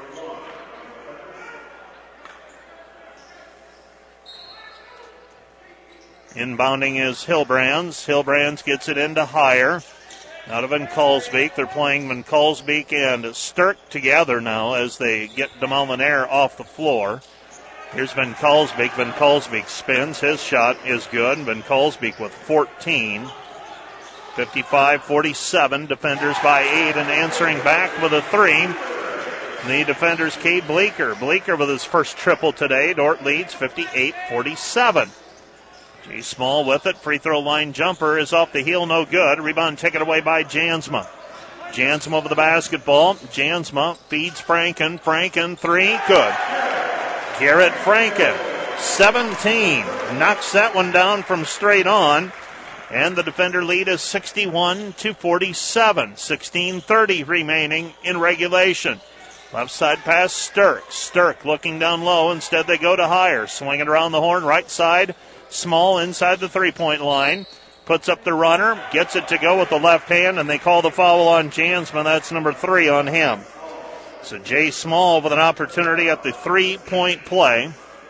Inbounding is Hilbrands. Hilbrands gets it into Higher. Out of Van Kolsbeek. They're playing Van Kolsbeek and Stirk together now as they get DeMolinaire off the floor. Here's Van Kolsbeek. Van Kolsbeek spins. His shot is good. Van Kolsbeek with fourteen. fifty-five forty-seven. Defenders by eight, and answering back with a three. The defenders, Cade Bleeker. Bleeker with his first triple today. Dordt leads fifty-eight forty-seven. G. Small with it. Free throw line jumper is off the heel, no good. Rebound taken away by Jansma. Jansma over the basketball. Jansma feeds Franken. Franken, three, good. Garrett Franken, seventeen. Knocks that one down from straight on. And the defender lead is sixty-one to forty-seven. sixteen thirty remaining in regulation. Left side pass, Stirk. Stirk looking down low. Instead they go to Higher. Swinging around the horn, right side. Small inside the three-point line. Puts up the runner. Gets it to go with the left hand, and they call the foul on Jansma. That's number three on him. So Jay Small with an opportunity at the three-point play.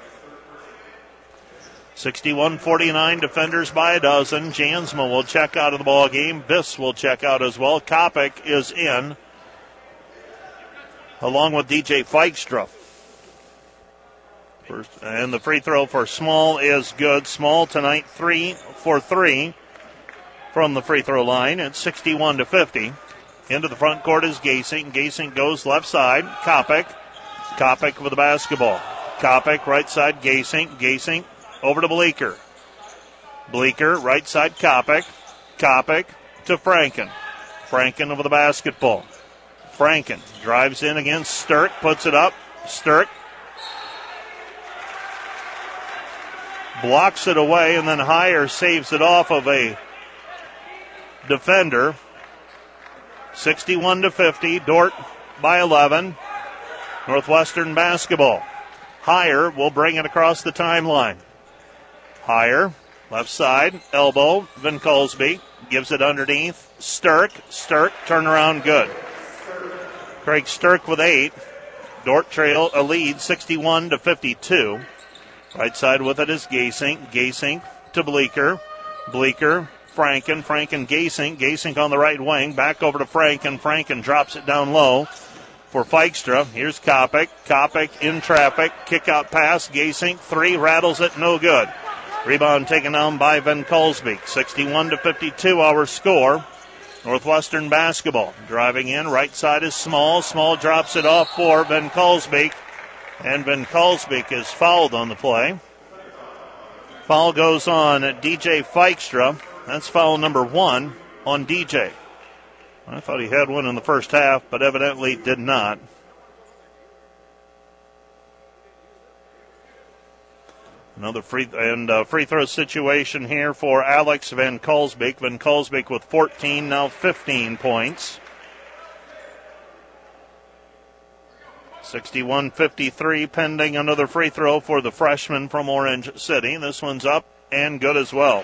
sixty-one forty-nine, defenders by a dozen. Jansma will check out of the ball game. Viss will check out as well. Kopic is in, along with D J Feikstra. First, and the free throw for Small is good. Small tonight three for three from the free throw line. It's sixty-one to fifty. Into the front court is Gasink. Gasink goes left side. Kopic. Kopic with the basketball. Kopic right side Gasink. Gasink over to Bleeker. Bleeker right side Kopic. Kopic to Franken. Franken over the basketball. Franken drives in against Stirk. Puts it up. Stirk blocks it away, and then Higher saves it off of a defender. sixty-one to fifty. Dordt by eleven. Northwestern basketball. Higher will bring it across the timeline. Higher, left side, elbow. Van Kolsbeek gives it underneath. Stirk. Stirk, turnaround good. Craig Stirk with eight. Dordt trail a lead, sixty-one to fifty-two. Right side with it is Gasink. Gasink to Bleeker. Bleeker, Franken. Franken, Gasink. Gasink on the right wing. Back over to Franken. Franken drops it down low for Feikstra. Here's Kopic. Kopic in traffic. Kick out pass. Gasink, three, rattles it, no good. Rebound taken down by Van Kolsbeek. sixty-one to fifty-two, our score. Northwestern basketball. Driving in, right side is Small. Small drops it off for Van Kolsbeek. And Van Kolsbeek is fouled on the play. Foul goes on D J Feikstra. That's foul number one on D J. I thought he had one in the first half, but evidently did not. Another free and uh, free throw situation here for Alex Van Kolsbeek. Van Kolsbeek with fourteen, now fifteen points. sixty-one fifty-three pending another free throw for the freshman from Orange City. This one's up and good as well.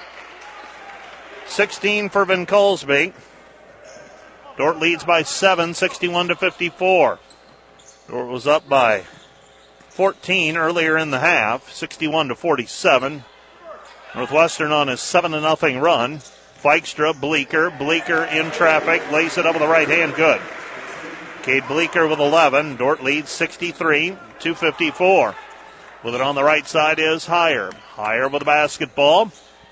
sixteen for Van Kolsbeek. Dordt leads by seven, sixty-one to fifty-four. Dordt was up by fourteen earlier in the half, sixty-one to forty-seven. Northwestern on a seven to nothing run. Dykstra, Bleeker, Bleeker in traffic, lays it up with the right hand, good. Cade Bleeker with eleven. Dordt leads sixty-three to fifty-four. With it on the right side is Heyer. Heyer with the basketball.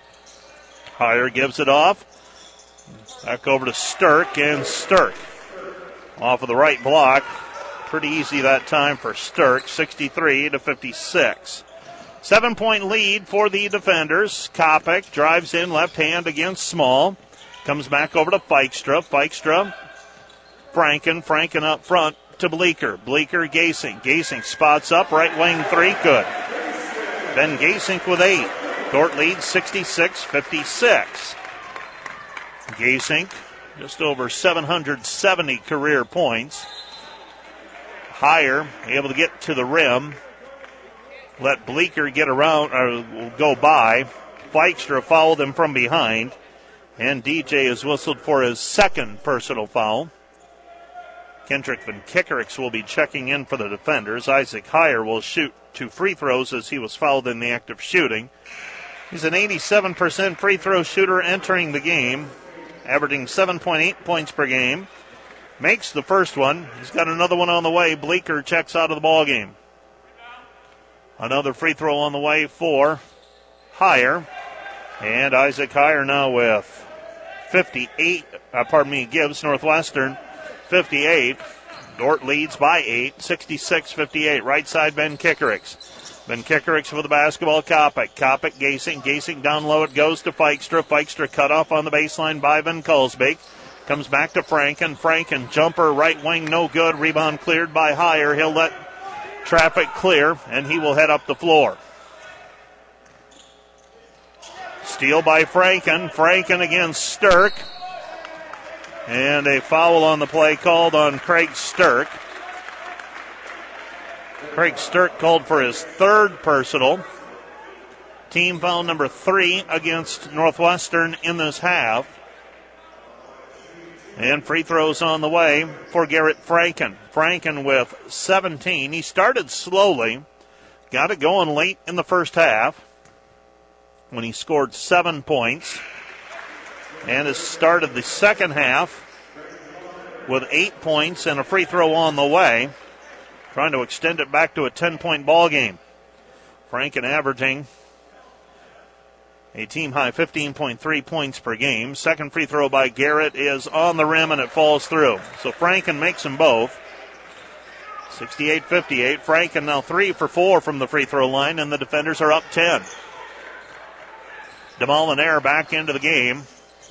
Heyer gives it off. Back over to Stirk, and Stirk off of the right block. Pretty easy that time for Stirk, sixty-three to fifty-six. Seven-point lead for the defenders. Kopic drives in left hand against Small. Comes back over to Dykstra. Dykstra, Franken. Franken up front to Bleeker. Bleeker, Gasink. Gasink spots up, right wing three, good. Ben Gasink with eight. Dordt leads sixty-six fifty-six. Gasink, just over seven hundred seventy career points. Heyer, able to get to the rim. Let Bleeker get around, or go by. Dykstra fouled him from behind. And D J is whistled for his second personal foul. Kendrick Van Kickerix will be checking in for the defenders. Isaac Heyer will shoot two free throws as he was fouled in the act of shooting. He's an eighty-seven percent free throw shooter entering the game, averaging seven point eight points per game. Makes the first one. He's got another one on the way. Bleeker checks out of the ball game. Another free throw on the way for Heyer. And Isaac Heyer now with fifty-eight. Uh, pardon me, gives Northwestern fifty-eight. Dordt leads by eight, sixty-six fifty-eight. Right side, Ben Kickerix. Ben Kickerix with the basketball. Kopic. Kopic, Gasink. Gasink down low. It goes to Dykstra. Dykstra cut off on the baseline by Van Kalsbeek. Comes back to Franken. Franken, jumper, right wing, no good. Rebound cleared by Heyer. He'll let traffic clear, and he will head up the floor. Steal by Franken. Franken against Stirk. And a foul on the play called on Craig Stirk. Craig Stirk called for his third personal. Team foul number three against Northwestern in this half. And free throws on the way for Garrett Franken. Franken with seventeen. He started slowly. Got it going late in the first half when he scored seven points. And has started the second half with eight points and a free throw on the way. Trying to extend it back to a ten-point ball game. Franken averaging a team-high fifteen point three points per game. Second free throw by Garrett is on the rim, and it falls through. So Franken makes them both. sixty-eight fifty-eight. Franken now three for four from the free throw line, and the defenders are up ten. DeMolinaire back into the game.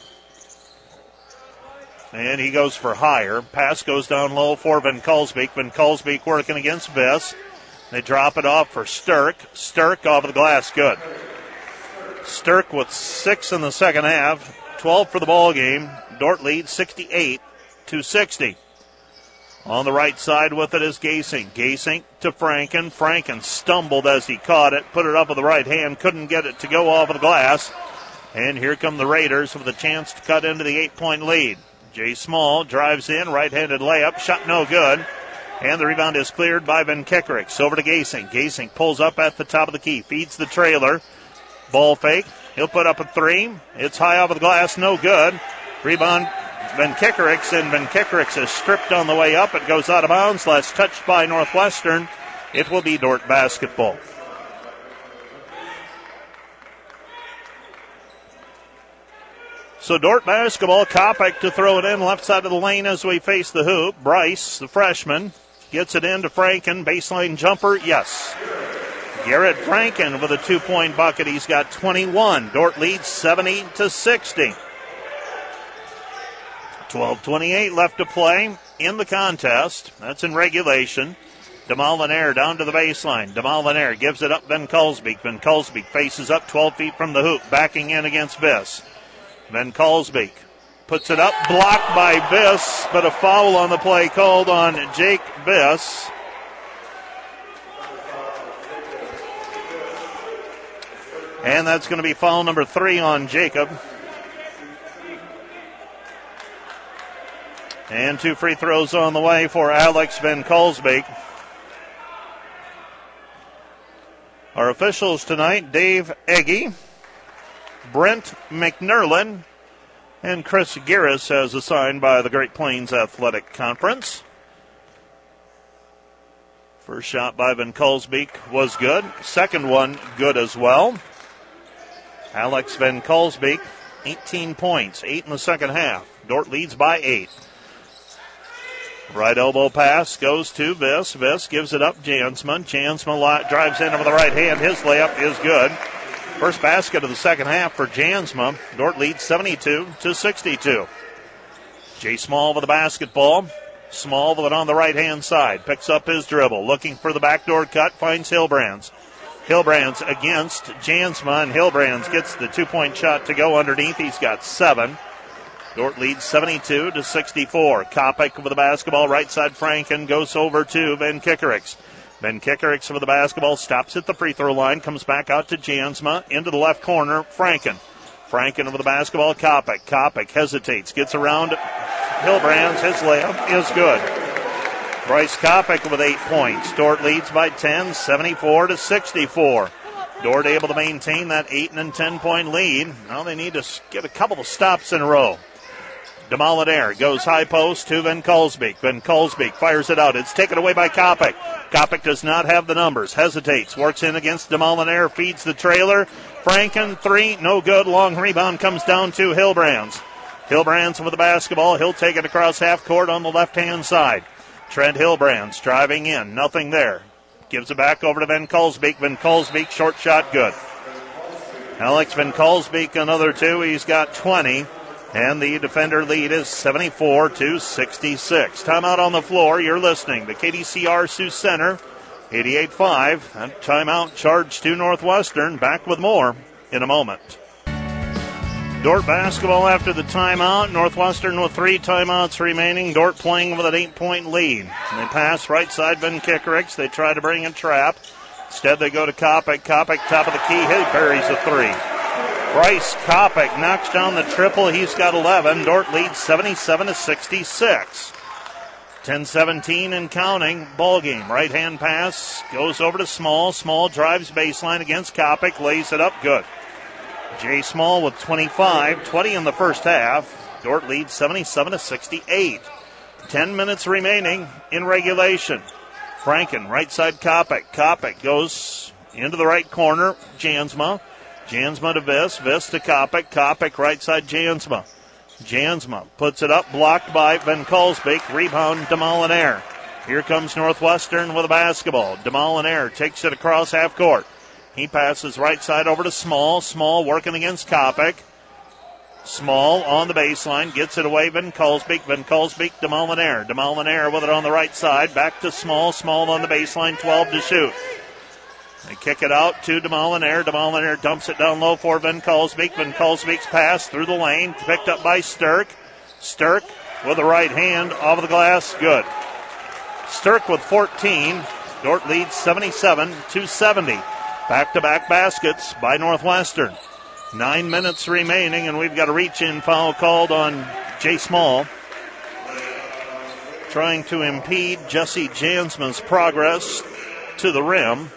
And he goes for Heyer. Pass goes down low for Van Kalsbeek. Van Kalsbeek working against Biss. They drop it off for Stirk. Stirk off of the glass, good. Stirk with six in the second half, twelve for the ball game. Dordt leads sixty-eight to sixty. On the right side with it is Gasink. Gasink to Franken. Franken stumbled as he caught it, put it up with the right hand, couldn't get it to go off of the glass. And here come the Raiders with a chance to cut into the eight-point lead. Jay Small drives in, right-handed layup, shot no good. And the rebound is cleared by Van Kickerix. Over to Gasink. Gasink pulls up at the top of the key, feeds the trailer. Ball fake. He'll put up a three. It's high off of the glass, no good. Rebound, Van Kickerix, and Van Kickerix is stripped on the way up. It goes out of bounds. Last touched by Northwestern. It will be Dordt basketball. So Dordt basketball. Kopic to throw it in left side of the lane as we face the hoop. Bryce, the freshman, gets it into Franken. Baseline jumper, yes. Garrett Franken with a two-point bucket. He's got twenty-one. Dordt leads seventy to sixty. twelve twenty-eight left to play in the contest. That's in regulation. DeMolinaire down to the baseline. DeMolinaire gives it up Van Kalsbeek. Van Kalsbeek faces up twelve feet from the hoop, backing in against Biss. Van Kalsbeek puts it up, blocked by Biss, but a foul on the play called on Jake Biss. And that's going to be foul number three on Jacob. And two free throws on the way for Alex Van Kalsbeek. Our officials tonight, Dave Egge, Brent McNerlin, and Chris Garris, as assigned by the Great Plains Athletic Conference. First shot by Van Kulsbeek was good. Second one, good as well. Alex Van Kulsbeek, eighteen points, eight in the second half. Dordt leads by eight. Right elbow pass goes to Viss. Viss gives it up Jansma. Jansma drives in over the right hand. His layup is good. First basket of the second half for Jansma. Dordt leads seventy-two to sixty-two. Jay Small with the basketball. Small with it on the right-hand side. Picks up his dribble. Looking for the backdoor cut. Finds Hilbrands. Hilbrands against Jansma, and Hilbrands gets the two-point shot to go underneath. He's got seven. Dordt leads seventy-two to sixty-four. Kopic with the basketball. Right side Franken goes over to Van Kickerix. Van Kickerix with the basketball. Stops at the free throw line. Comes back out to Jansma. Into the left corner. Franken. Franken with the basketball. Kopic. Kopic hesitates. Gets around Hilbrands. His layup is good. Bryce Kopic with eight points. Dordt leads by ten, seventy-four to sixty-four. Dordt able to maintain that eight and ten point lead. Now they need to get a couple of stops in a row. Demolinaire goes high post to Van Kulsbeek. Van Kulsbeek fires it out. It's taken away by Kopic. Kopic does not have the numbers. Hesitates. Works in against Demolinaire. Feeds the trailer. Franken, three. No good. Long rebound comes down to Hilbrands. Hilbrands with the basketball. He'll take it across half court on the left-hand side. Trent Hilbrands driving in. Nothing there. Gives it back over to Van Kulsbeek. Van Kulsbeek, short shot, good. Alex Van Kulsbeek, another two. He's got twenty. And the defender lead is seventy-four to sixty-six. Timeout on the floor. You're listening to K D C R Sioux Center, eighty-eight five. And timeout charged to Northwestern. Back with more in a moment. Dordt basketball after the timeout. Northwestern with three timeouts remaining. Dordt playing with an eight-point lead. And they pass right side Van Kickerix. They try to bring a trap. Instead, they go to Kopic. Kopic, top of the key. He buries a three. Bryce Kopic knocks down the triple. He's got eleven. Dordt leads seventy-seven to sixty-six. ten seventeen and counting. Ball game. Right-hand pass goes over to Small. Small drives baseline against Kopic. Lays it up. Good. Jay Small with twenty-five. twenty in the first half. Dordt leads seventy-seven to sixty-eight. Ten minutes remaining in regulation. Franken, right side Kopic. Kopic goes into the right corner. Jansma. Jansma to Viss. Viss to Kopic. Kopic, right side Jansma. Jansma puts it up, blocked by Van Kulsbeek. Rebound, Demolinaire. Here comes Northwestern with a basketball. Demolinaire takes it across half court. He passes right side over to Small. Small working against Kopic. Small on the baseline. Gets it away, Van Kulsbeek. Van Kulsbeek, Demolinaire. Demolinaire with it on the right side. Back to Small. Small on the baseline. twelve to shoot. They kick it out to Demolinaire. Demolinaire dumps it down low for Van Kulsbeek. Van Kulsbeek's pass through the lane. Picked up by Sturk. Sturk with the right hand off of the glass. Good. Sturk with fourteen. Dordt leads seventy-seven to seventy. Back-to-back baskets by Northwestern. Nine minutes remaining, and we've got a reach-in foul called on Jay Small. Trying to impede Jesse Jansma's progress to the rim.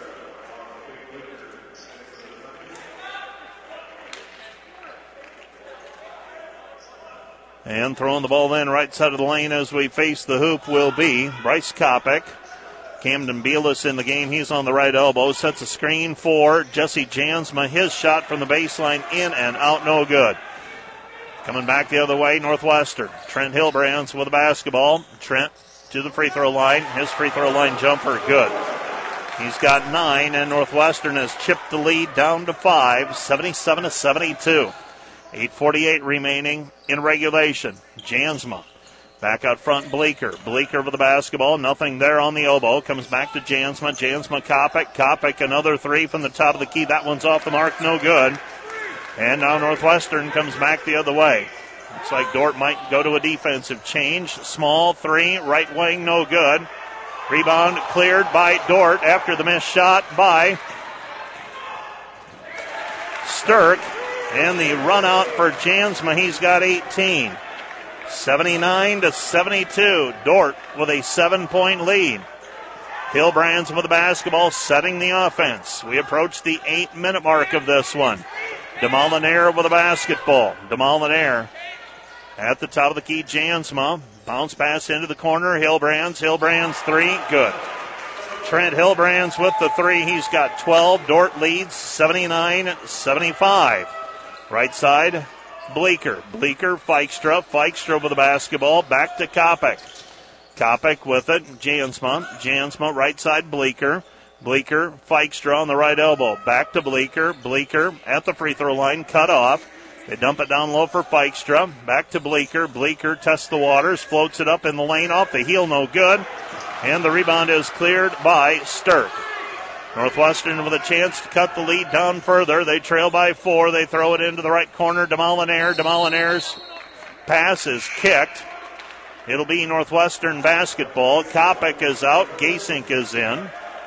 And throwing the ball in right side of the lane as we face the hoop will be Bryce Kopic. Camden Bielis in the game. He's on the right elbow. Sets a screen for Jesse Jansma. His shot from the baseline in and out. No good. Coming back the other way, Northwestern. Trent Hilbrands with the basketball. Trent to the free throw line. His free throw line jumper, good. He's got nine, and Northwestern has chipped the lead down to five, seventy-seven to seventy-two. eight forty-eight remaining in regulation. Jansma back out front, Bleeker. Bleeker with the basketball. Nothing there on the elbow. Comes back to Jansma. Jansma, Kopic. Kopic, another three from the top of the key. That one's off the mark. No good. And now Northwestern comes back the other way. Looks like Dordt might go to a defensive change. Small three, right wing, no good. Rebound cleared by Dordt after the missed shot by Sturk. And the run out for Jansma, he's got eighteen. seventy-nine to seventy-two. Dordt with a seven-point lead. Hillbrands with the basketball, setting the offense. We approach the eight-minute mark of this one. DeMolinaire with the basketball. DeMolinaire at the top of the key, Jansma. Bounce pass into the corner, Hillbrands. Hillbrands three, good. Trent Hillbrands with the three. He's got twelve. Dordt leads seventy-nine seventy-five. Right side, Bleeker. Bleeker, Feikstra. Feikstra with the basketball. Back to Kopic. Kopic with it. Jansma. Jansma, right side, Bleeker. Bleeker, Feikstra on the right elbow. Back to Bleeker. Bleeker at the free throw line. Cut off. They dump it down low for Feikstra. Back to Bleeker. Bleeker tests the waters. Floats it up in the lane. Off the heel. No good. And the rebound is cleared by Stirk. Northwestern with a chance to cut the lead down further. They trail by four. They throw it into the right corner. DeMolinaire. DeMolinaire's pass is kicked. It'll be Northwestern basketball. Kopic is out. Gasink is in.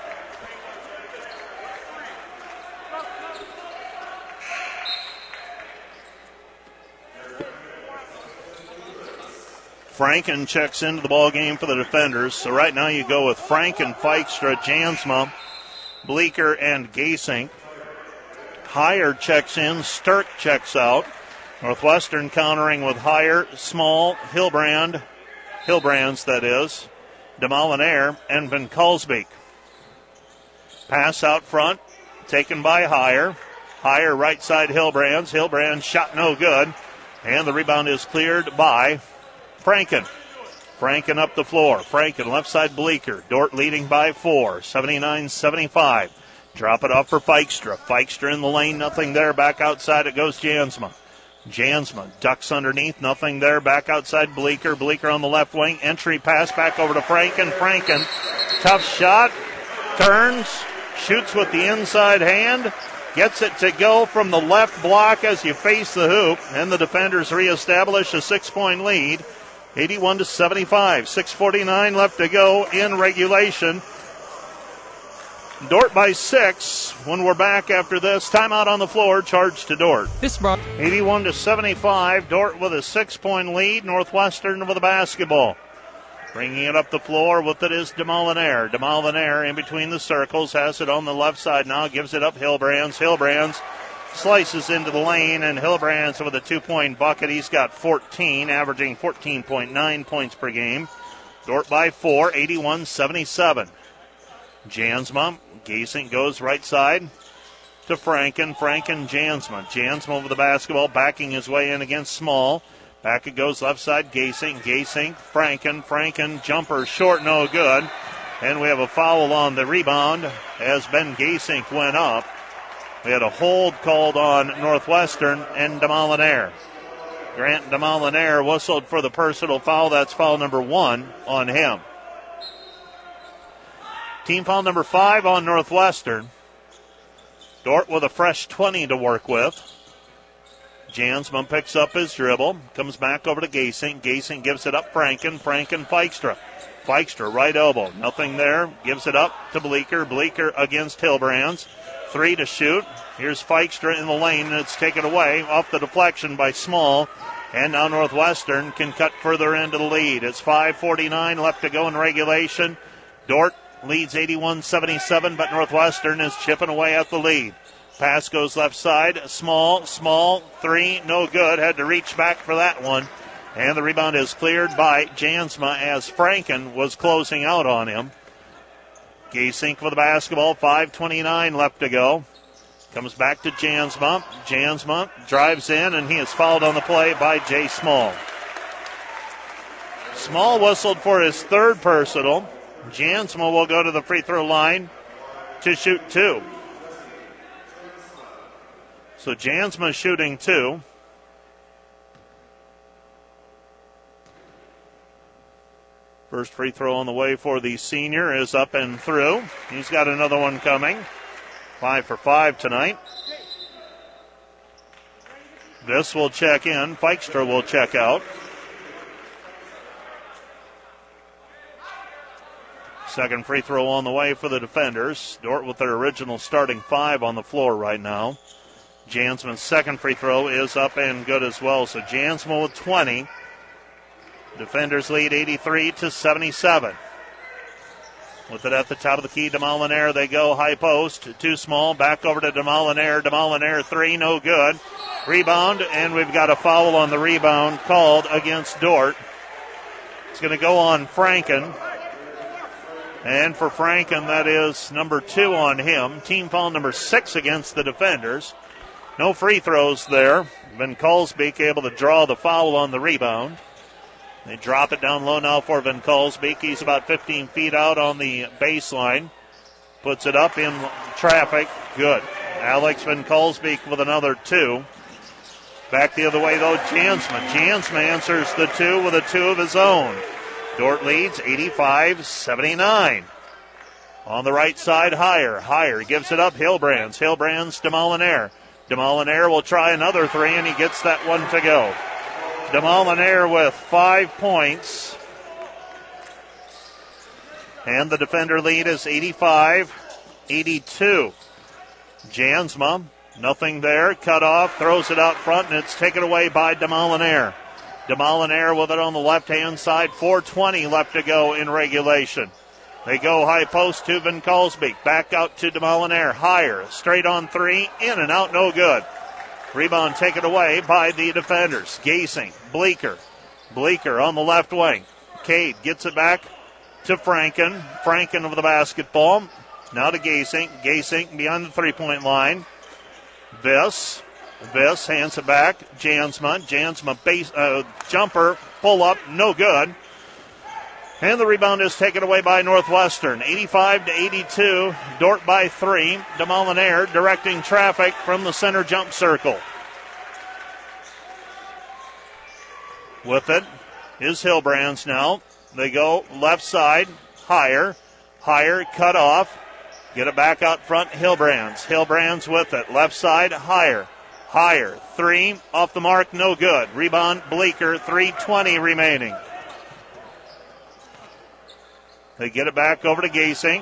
Franken checks into the ball game for the defenders. So right now you go with Franken, Feikstra, Jansma, Bleeker, and Gasink. Heyer checks in. Stirk checks out. Northwestern countering with Heyer, Small, Hillbrand, Hillbrands, that is, DeMolinaire, and Van Kalsbeek. Pass out front, taken by Heyer. Heyer right side, Hillbrands. Hillbrands shot no good. And the rebound is cleared by Franken. Franken up the floor. Franken left side, Bleeker. Dordt leading by four, seventy-nine seventy-five. Drop it off for Feikstra. Feikstra in the lane, nothing there. Back outside it goes Jansma. Jansma ducks underneath, nothing there. Back outside Bleeker. Bleeker on the left wing. Entry pass back over to Franken. Franken, tough shot. Turns, shoots with the inside hand. Gets it to go from the left block as you face the hoop. And the defenders reestablish a six-point lead. eighty-one to seventy-five. six forty-nine left to go in regulation. Dordt by six when we're back after this. Timeout on the floor, charge to Dordt. This brought eighty-one to seventy-five. Dordt with a six-point lead. Northwestern with the basketball. Bringing it up the floor with it is DeMolinaire. DeMolinaire in between the circles. Has it on the left side now. Gives it up Hillbrands. Hillbrands slices into the lane, and Hillbrands with a two-point bucket. He's got fourteen, averaging fourteen point nine points per game. Dordt by four, eighty-one seventy-seven. Jansma. Gasink goes right side to Franken. Franken, Jansma. Jansma over the basketball, backing his way in against Small. Back it goes left side, Gasink. Gasink, Franken. Franken, jumper short, no good. And we have a foul on the rebound as Ben Gasink went up. We had a hold called on Northwestern and DeMolinaire. Grant DeMolinaire whistled for the personal foul. That's foul number one on him. Team foul number five on Northwestern. Dordt with a fresh twenty to work with. Jansma picks up his dribble. Comes back over to Gasink. Gasink gives it up Franken. Franken, Feikstra. Feikstra, right elbow. Nothing there. Gives it up to Bleeker. Bleeker against Hillbrands. Three to shoot. Here's Feikstra in the lane, and it's taken away off the deflection by Small. And now Northwestern can cut further into the lead. It's five forty-nine left to go in regulation. Dordt leads eighty-one seventy-seven, but Northwestern is chipping away at the lead. Pass goes left side. Small, Small, three, no good. Had to reach back for that one. And the rebound is cleared by Jansma as Franken was closing out on him. Gasink with the basketball, five twenty-nine left to go. Comes back to Jansma. Jansma drives in, and he is fouled on the play by Jay Small. Small whistled for his third personal. Jansma will go to the free throw line to shoot two. So Jansma shooting two. First free throw on the way for the senior is up and through. He's got another one coming. Five for five tonight. This will check in. Feikstra will check out. Second free throw on the way for the defenders. Dordt with their original starting five on the floor right now. Jansma's second free throw is up and good as well. So Jansma with twenty. Defenders lead eighty-three to seventy-seven. With it at the top of the key, DeMolinaire. They go high post, too small. Back over to DeMolinaire. DeMolinaire three, no good. Rebound, and we've got a foul on the rebound called against Dordt. It's going to go on Franken. And for Franken, that is number two on him. Team foul number six against the defenders. No free throws there. Van Kalsbeek able to draw the foul on the rebound. They drop it down low now for Van Kalsbeek. He's about fifteen feet out on the baseline. Puts it up in traffic. Good. Alex Van Kalsbeek with another two. Back the other way, though, Jansma. Jansma answers the two with a two of his own. Dordt leads eighty-five seventy-nine. On the right side, Higher. Higher gives it up. Hilbrands. Hilbrands to Molinaire. DeMolinaire will try another three, and he gets that one to go. DeMolinaire with five points. And the defender lead is eighty-five eighty-two. Jansma, nothing there. Cut off, throws it out front, and it's taken away by DeMolinaire. DeMolinaire with it on the left-hand side. four twenty left to go in regulation. They go high post to Van Kalsbeek. Back out to DeMolinaire. Higher. Straight on three. In and out. No good. Rebound taken away by the defenders. Gasing. Bleeker. Bleeker on the left wing. Cade gets it back to Franken. Franken over the basketball. Now to Gasing. Gasing beyond the three-point line. Viss. Viss hands it back. Jansma. Jansma base, uh, jumper. Pull up. No good. And the rebound is taken away by Northwestern. eighty-five to eighty-two. Dordt by three. DeMolinaire directing traffic from the center jump circle. With it is Hilbrands now. They go left side. Higher. Higher cut off. Get it back out front. Hilbrands. Hilbrands with it. Left side. Higher. Higher. Three. Off the mark. No good. Rebound. Bleeker. three twenty remaining. They get it back over to Gasink.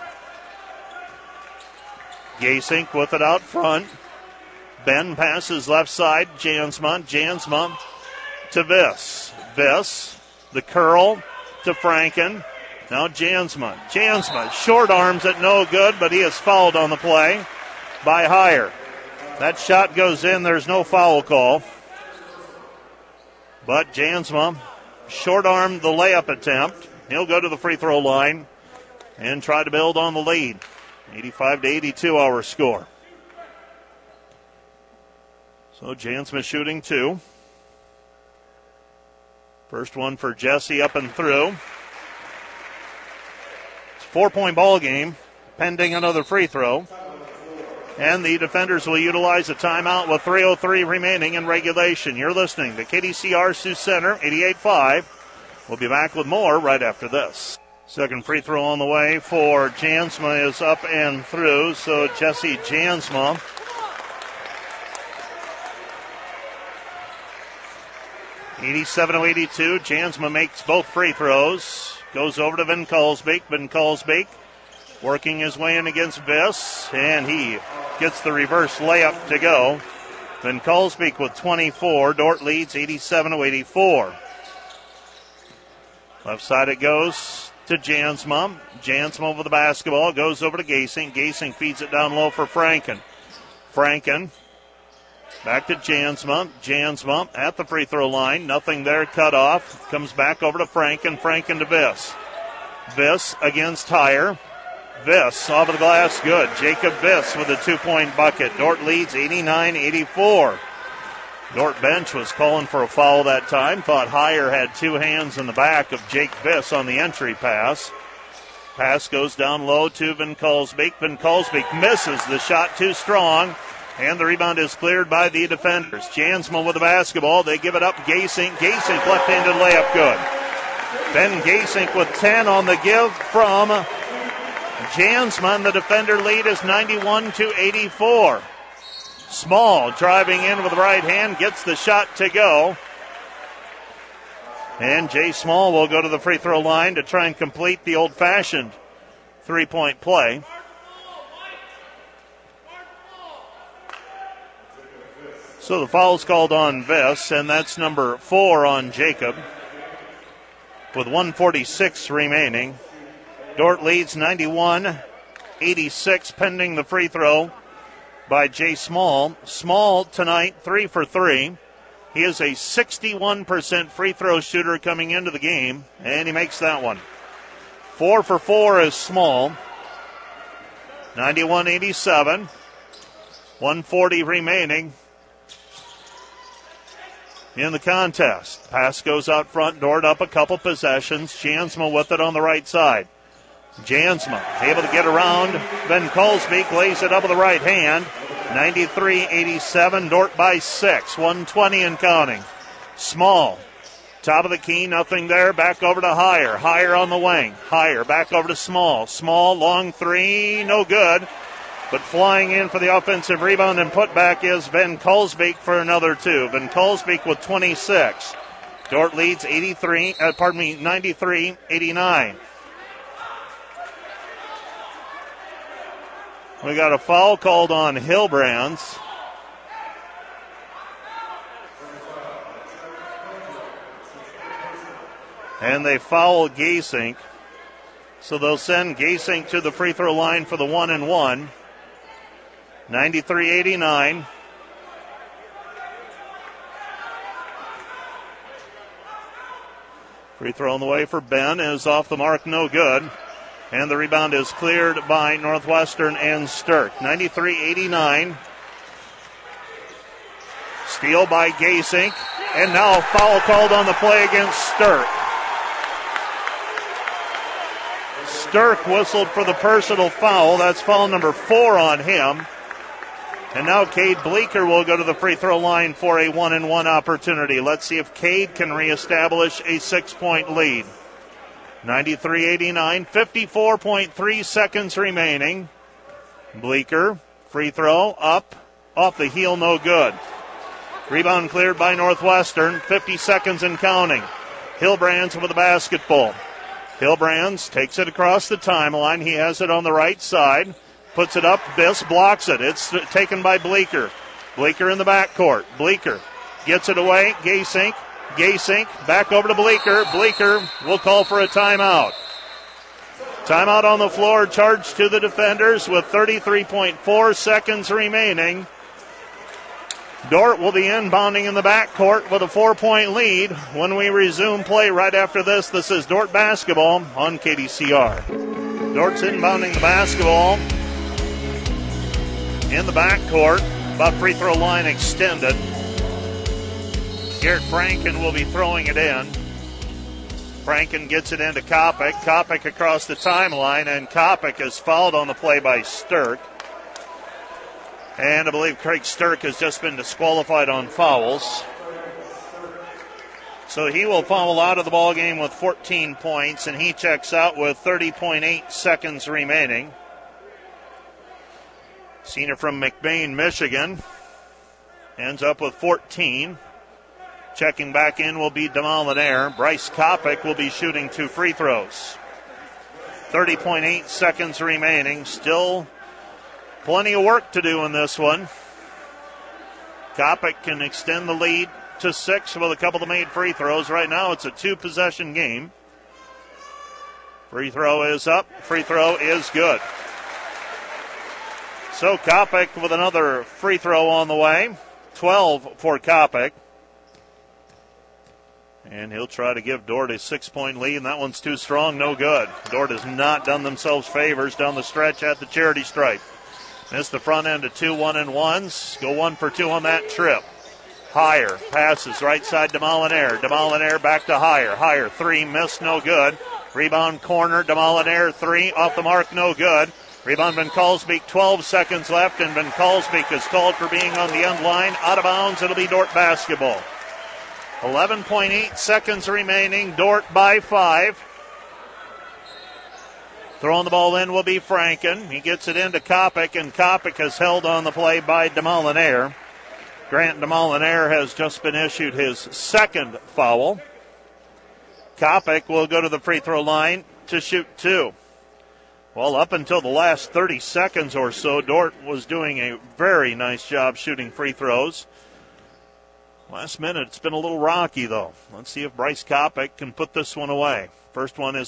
Gasink with it out front. Ben passes left side. Jansma. Jansma to Viss. Viss. The curl to Franken. Now Jansma. Jansma short arms it, no good, but he is fouled on the play by Higher. That shot goes in. There's no foul call. But Jansma short armed the layup attempt. He'll go to the free throw line and try to build on the lead. eighty-five to eighty-two our score. So Jansma shooting two. First one for Jesse up and through. It's a four-point ball game pending another free throw. And the defenders will utilize a timeout with three oh three remaining in regulation. You're listening to K D C R Sioux Center, eighty-eight five. We'll be back with more right after this. Second free throw on the way for Jansma is up and through. So Jesse Jansma eighty-seven to eighty-two. Jansma makes both free throws. Goes over to Van Kalsbeek. Van Kalsbeek working his way in against Viss. And he gets the reverse layup to go. Van Kalsbeek with twenty-four. Dordt leads eighty-seven to eighty-four. Left side it goes to Jansma. Jansma over the basketball. Goes over to Gasing. Gasing feeds it down low for Franken. Franken back to Jansma. Jansma at the free throw line. Nothing there. Cut off. Comes back over to Franken. Franken to Viss. Viss against Higher. Viss off of the glass. Good. Jacob Viss with a two-point bucket. Dordt leads eighty-nine eighty-four. Dordt bench was calling for a foul that time. Thought Higher had two hands in the back of Jake Viss on the entry pass. Pass goes down low to Van Kalsbeek. Van Kalsbeek misses the shot too strong. And the rebound is cleared by the defenders. Jansma with the basketball. They give it up. Gasink. Gasink left-handed layup good. Ben Gasink with ten on the give from Jansma. The defender lead is ninety-one to eighty-four. Small driving in with the right hand, gets the shot to go. And Jay Small will go to the free throw line to try and complete the old-fashioned three-point play. So the foul's called on Viss, and that's number four on Jacob. With one forty-six remaining Dordt leads ninety-one eighty-six pending the free throw by Jay Small. Small tonight, three for three. He is a sixty-one percent free throw shooter coming into the game, and he makes that one. Four for four is Small. ninety-one eighty-seven. one forty remaining in the contest. Pass goes out front. Dordt up a couple possessions. Jansma with it on the right side. Jansma able to get around. Ben Colsbeek lays it up with the right hand. ninety-three eighty-seven. Dordt by six. one twenty and counting. Small. Top of the key. Nothing there. Back over to Higher. Higher on the wing. Higher. Back over to Small. Small. Long three. No good. But flying in for the offensive rebound and putback is Ben Colsbeek for another two. Ben Colsbeek with twenty-six. Dordt leads eighty-three, uh, pardon me, ninety-three eighty-nine. We got a foul called on Hilbrands. And they foul Gasink. So they'll send Gasink to the free throw line for the one and one. ninety-three eighty-nine. Free throw on the way for Ben is off the mark, no good. And the rebound is cleared by Northwestern and Stirk. ninety-three eighty-nine. Steal by Gasink. And now a foul called on the play against Stirk. Stirk whistled for the personal foul. That's foul number four on him. And now Cade Bleeker will go to the free throw line for a one and one opportunity. Let's see if Cade can reestablish a six-point lead. ninety-three eighty-nine, fifty-four point three seconds remaining. Bleeker, free throw, up, off the heel, no good. Rebound cleared by Northwestern, fifty seconds and counting. Hilbrands with the basketball. Hilbrands takes it across the timeline. He has it on the right side. Puts it up. Biss blocks it. It's taken by Bleeker. Bleeker in the backcourt. Bleeker gets it away. Gasink. Gasink back over to Bleeker. Bleeker will call for a timeout. Timeout on the floor. Charge to the defenders with thirty-three point four seconds remaining. Dordt will be inbounding in the backcourt with a four-point lead when we resume play right after this. This is Dordt basketball on K D C R. Dort's inbounding the basketball in the backcourt, about free throw line extended. Garrett Franken will be throwing it in. Franken gets it into Kopic. Kopic across the timeline, and Kopic is fouled on the play by Stirk. And I believe Craig Stirk has just been disqualified on fouls. So he will foul out of the ball game with fourteen points, and he checks out with thirty point eight seconds remaining. Senior from McBain, Michigan, ends up with fourteen. Checking back in will be Demolinaire. Bryce Kopic will be shooting two free throws. thirty point eight seconds remaining. Still plenty of work to do in this one. Kopic can extend the lead to six with a couple of made free throws. Right now it's a two-possession game. Free throw is up. Free throw is good. So Kopic with another free throw on the way. twelve for Kopic. And he'll try to give Dordt a six-point lead, and that one's too strong, no good. Dordt has not done themselves favors down the stretch at the charity stripe. Missed the front end of two one-and-ones. Go one for two on that trip. Higher passes right side to Demolinaire. Demolinaire back to Higher. Higher three, missed, no good. Rebound corner, Demolinaire three, off the mark, no good. Rebound Ben Colsbeek, twelve seconds left, and Ben Colsbeek is called for being on the end line. Out of bounds, it'll be Dordt basketball. eleven point eight seconds remaining. Dordt by five. Throwing the ball in will be Franken. He gets it into Kopic, and Kopic is held on the play by Demolinaire. Grant Demolinaire has just been issued his second foul. Kopic will go to the free throw line to shoot two. Well, up until the last thirty seconds or so, Dordt was doing a very nice job shooting free throws. Last minute, it's been a little rocky, though. Let's see if Bryce Kopic can put this one away. First one is up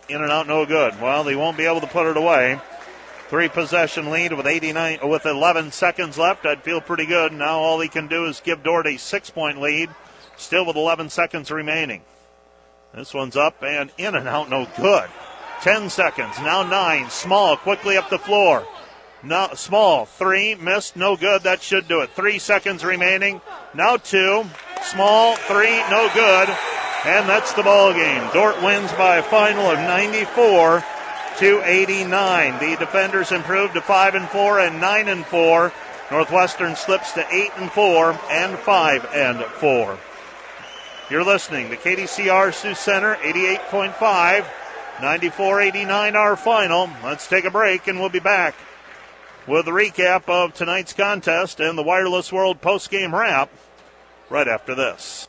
In and out, no good. Well, they won't be able to put it away. Three possession lead with eighty-nine with eleven seconds left. I'd feel pretty good. Now all he can do is give Dordt a six-point lead, still with eleven seconds remaining. This one's up and in and out, no good. Ten seconds, now nine. Small quickly up the floor. No, Small, three, missed, no good. That should do it. Three seconds remaining. Now two. Small, three, no good. And that's the ball game. Dordt wins by a final of ninety-four to eighty-nine. The defenders improved to five and four and nine and four. Northwestern slips to eight and four and five and four. You're listening to K D C R Sioux Center, eighty-eight point five, ninety-four eighty-nine our final. Let's take a break and we'll be back with a recap of tonight's contest and the Wireless World postgame wrap right after this.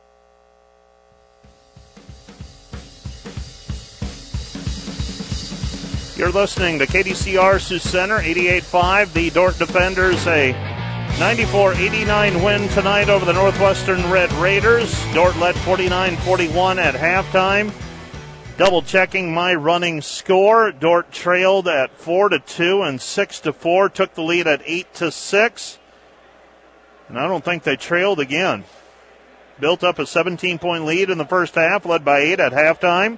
You're listening to K D C R Sioux Center, eighty-eight five. The Dordt Defenders, a ninety-four eighty-nine win tonight over the Northwestern Red Raiders. Dordt led forty-nine forty-one at halftime. Double checking my running score. Dordt trailed at four to two and six to four. Took the lead at eight to six. And I don't think they trailed again. Built up a seventeen-point lead in the first half, led by eight at halftime.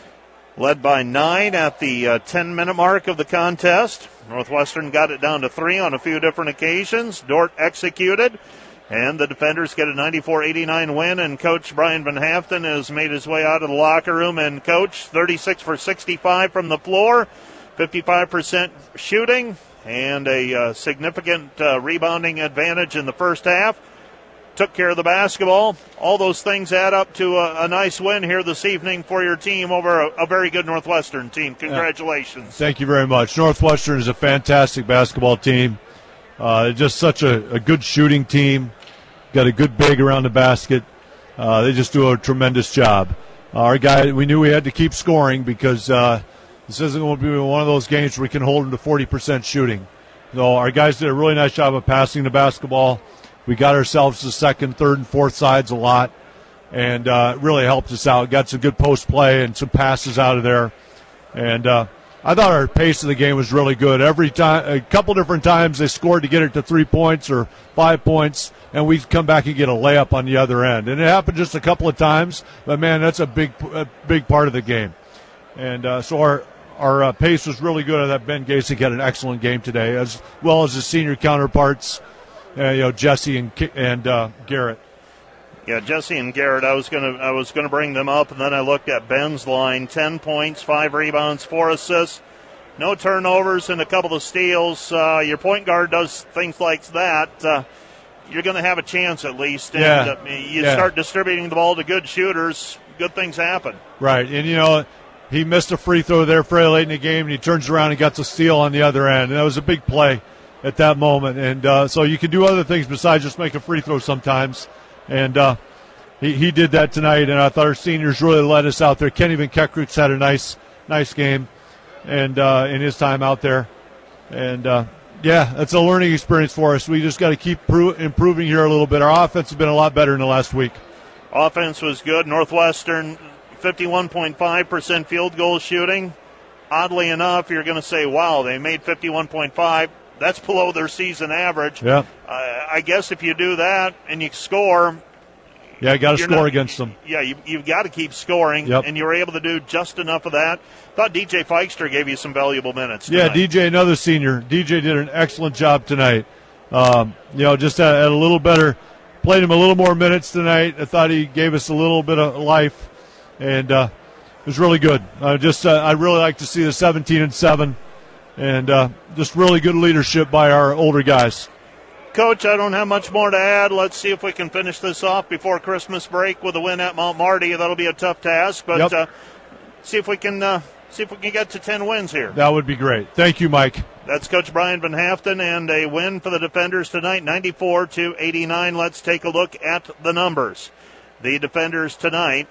Led by nine at the uh, ten-minute mark of the contest. Northwestern got it down to three on a few different occasions. Dordt executed, and the defenders get a ninety-four eighty-nine win, and Coach Brian Van Haften has made his way out of the locker room. And Coach, thirty-six for sixty-five from the floor, fifty-five percent shooting, and a uh, significant uh, rebounding advantage in the first half. Took care of the basketball. All those things add up to a, a nice win here this evening for your team over a, a very good Northwestern team. Congratulations. Yeah. Thank you very much. Northwestern is a fantastic basketball team. Uh, just such a, a good shooting team. Got a good big around the basket. Uh, they just do a tremendous job. Uh, our guy, we knew we had to keep scoring because uh, this isn't going to be one of those games where we can hold them to forty percent shooting. So our guys did a really nice job of passing the basketball. We got ourselves to second, third, and fourth sides a lot, and uh, really helped us out. Got some good post play and some passes out of there. And uh, I thought our pace of the game was really good. Every time, a couple different times they scored to get it to three points or five points, and we'd come back and get a layup on the other end. And it happened just a couple of times, but, man, that's a big a big part of the game. And uh, so our our uh, pace was really good. I thought Ben Gasek had an excellent game today, as well as his senior counterparts. Uh, you know, Jesse and and uh, Garrett. Yeah, Jesse and Garrett. I was gonna I was gonna bring them up, and then I looked at Ben's line: ten points, five rebounds, four assists, no turnovers, and a couple of steals. Uh, your point guard does things like that. Uh, you're going to have a chance at least. And yeah. uh, you yeah. start distributing the ball to good shooters, good things happen. Right, and you know, he missed a free throw there fairly late in the game, and he turns around and gets a steal on the other end, and that was a big play at that moment. And uh, so you can do other things besides just make a free throw sometimes. And uh, he, he did that tonight, and I thought our seniors really led us out there. Kenny Van Kekrutz had a nice nice game and uh, in his time out there. And, uh, yeah, it's a learning experience for us. We just got to keep pro- improving here a little bit. Our offense has been a lot better in the last week. Offense was good. Northwestern, fifty-one point five percent field goal shooting. Oddly enough, you're going to say, wow, they made fifty-one point five. That's below their season average. Yeah. Uh, I guess if you do that and you score. Yeah, you got to score not, against them. Yeah, you, you've got to keep scoring, yep. and you were able to do just enough of that. Thought D J Feikstra gave you some valuable minutes tonight. Yeah, D J, another senior. D J did an excellent job tonight. Um, you know, just had, had a little better, played him a little more minutes tonight. I thought he gave us a little bit of life, and uh, it was really good. Uh, just, uh, I really like to see the seventeen and seven. And uh, just really good leadership by our older guys. Coach, I don't have much more to add. Let's see if we can finish this off before Christmas break with a win at Mount Marty. That'll be a tough task, but yep. uh, see if we can uh, see if we can get to ten wins here. That would be great. Thank you, Mike. That's Coach Brian Van Haften, and a win for the Defenders tonight, ninety-four to eighty-nine. Let's take a look at the numbers. The Defenders tonight,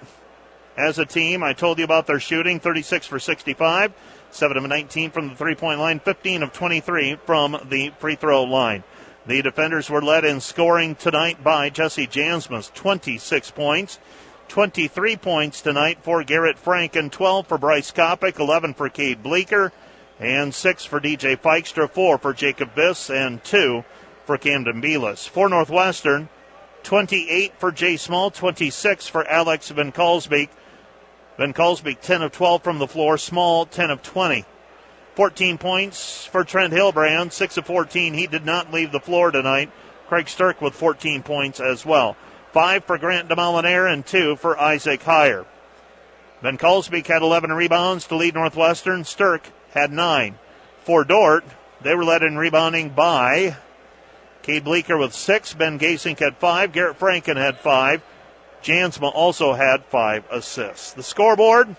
as a team, I told you about their shooting, thirty-six for sixty-five. seven of nineteen from the three-point line, fifteen of twenty-three from the free throw line. The Defenders were led in scoring tonight by Jesse Jansmas, twenty-six points, twenty-three points tonight for Garrett Franken, twelve for Bryce Kopic, eleven for Cade Bleeker, and six for D J Feikstra, four for Jacob Biss, and two for Camden Belis. For Northwestern, twenty-eight for Jay Small, twenty-six for Alex Van Kalsbeek. Van Kalsbeek, ten of twelve from the floor. Small, ten of twenty. fourteen points for Trent Hilbrand, six of fourteen. He did not leave the floor tonight. Craig Sturck with fourteen points as well. five for Grant DeMolinaire and two for Isaac Heyer. Van Kalsbeek had eleven rebounds to lead Northwestern. Sturck had nine. For Dordt, they were led in rebounding by Cade Bleeker with six. Ben Gasink had five. Garrett Franken had five. Jansma also had five assists. The scoreboard.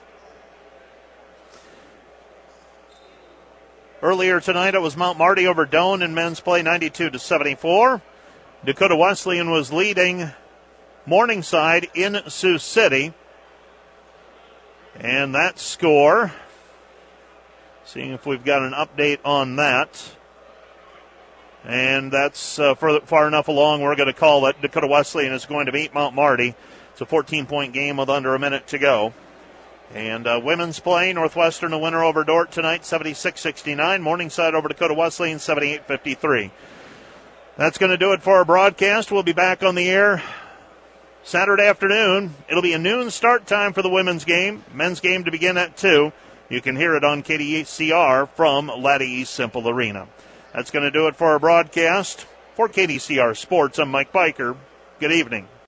Earlier tonight, it was Mount Marty over Doane in men's play, ninety-two to seventy-four. Dakota Wesleyan was leading Morningside in Sioux City. And that score, seeing if we've got an update on that. And that's uh, far, far enough along, we're going to call it. Dakota Wesleyan is going to beat Mount Marty. It's a fourteen-point game with under a minute to go. And uh, women's play, Northwestern a winner over Dordt tonight, seventy-six sixty-nine. Morningside over Dakota Wesleyan, seventy-eight fifty-three. That's going to do it for our broadcast. We'll be back on the air Saturday afternoon. It'll be a noon start time for the women's game. Men's game to begin at two. You can hear it on K D C R from Laddie East Simple Arena. That's going to do it for our broadcast. For K D C R Sports, I'm Mike Biker. Good evening.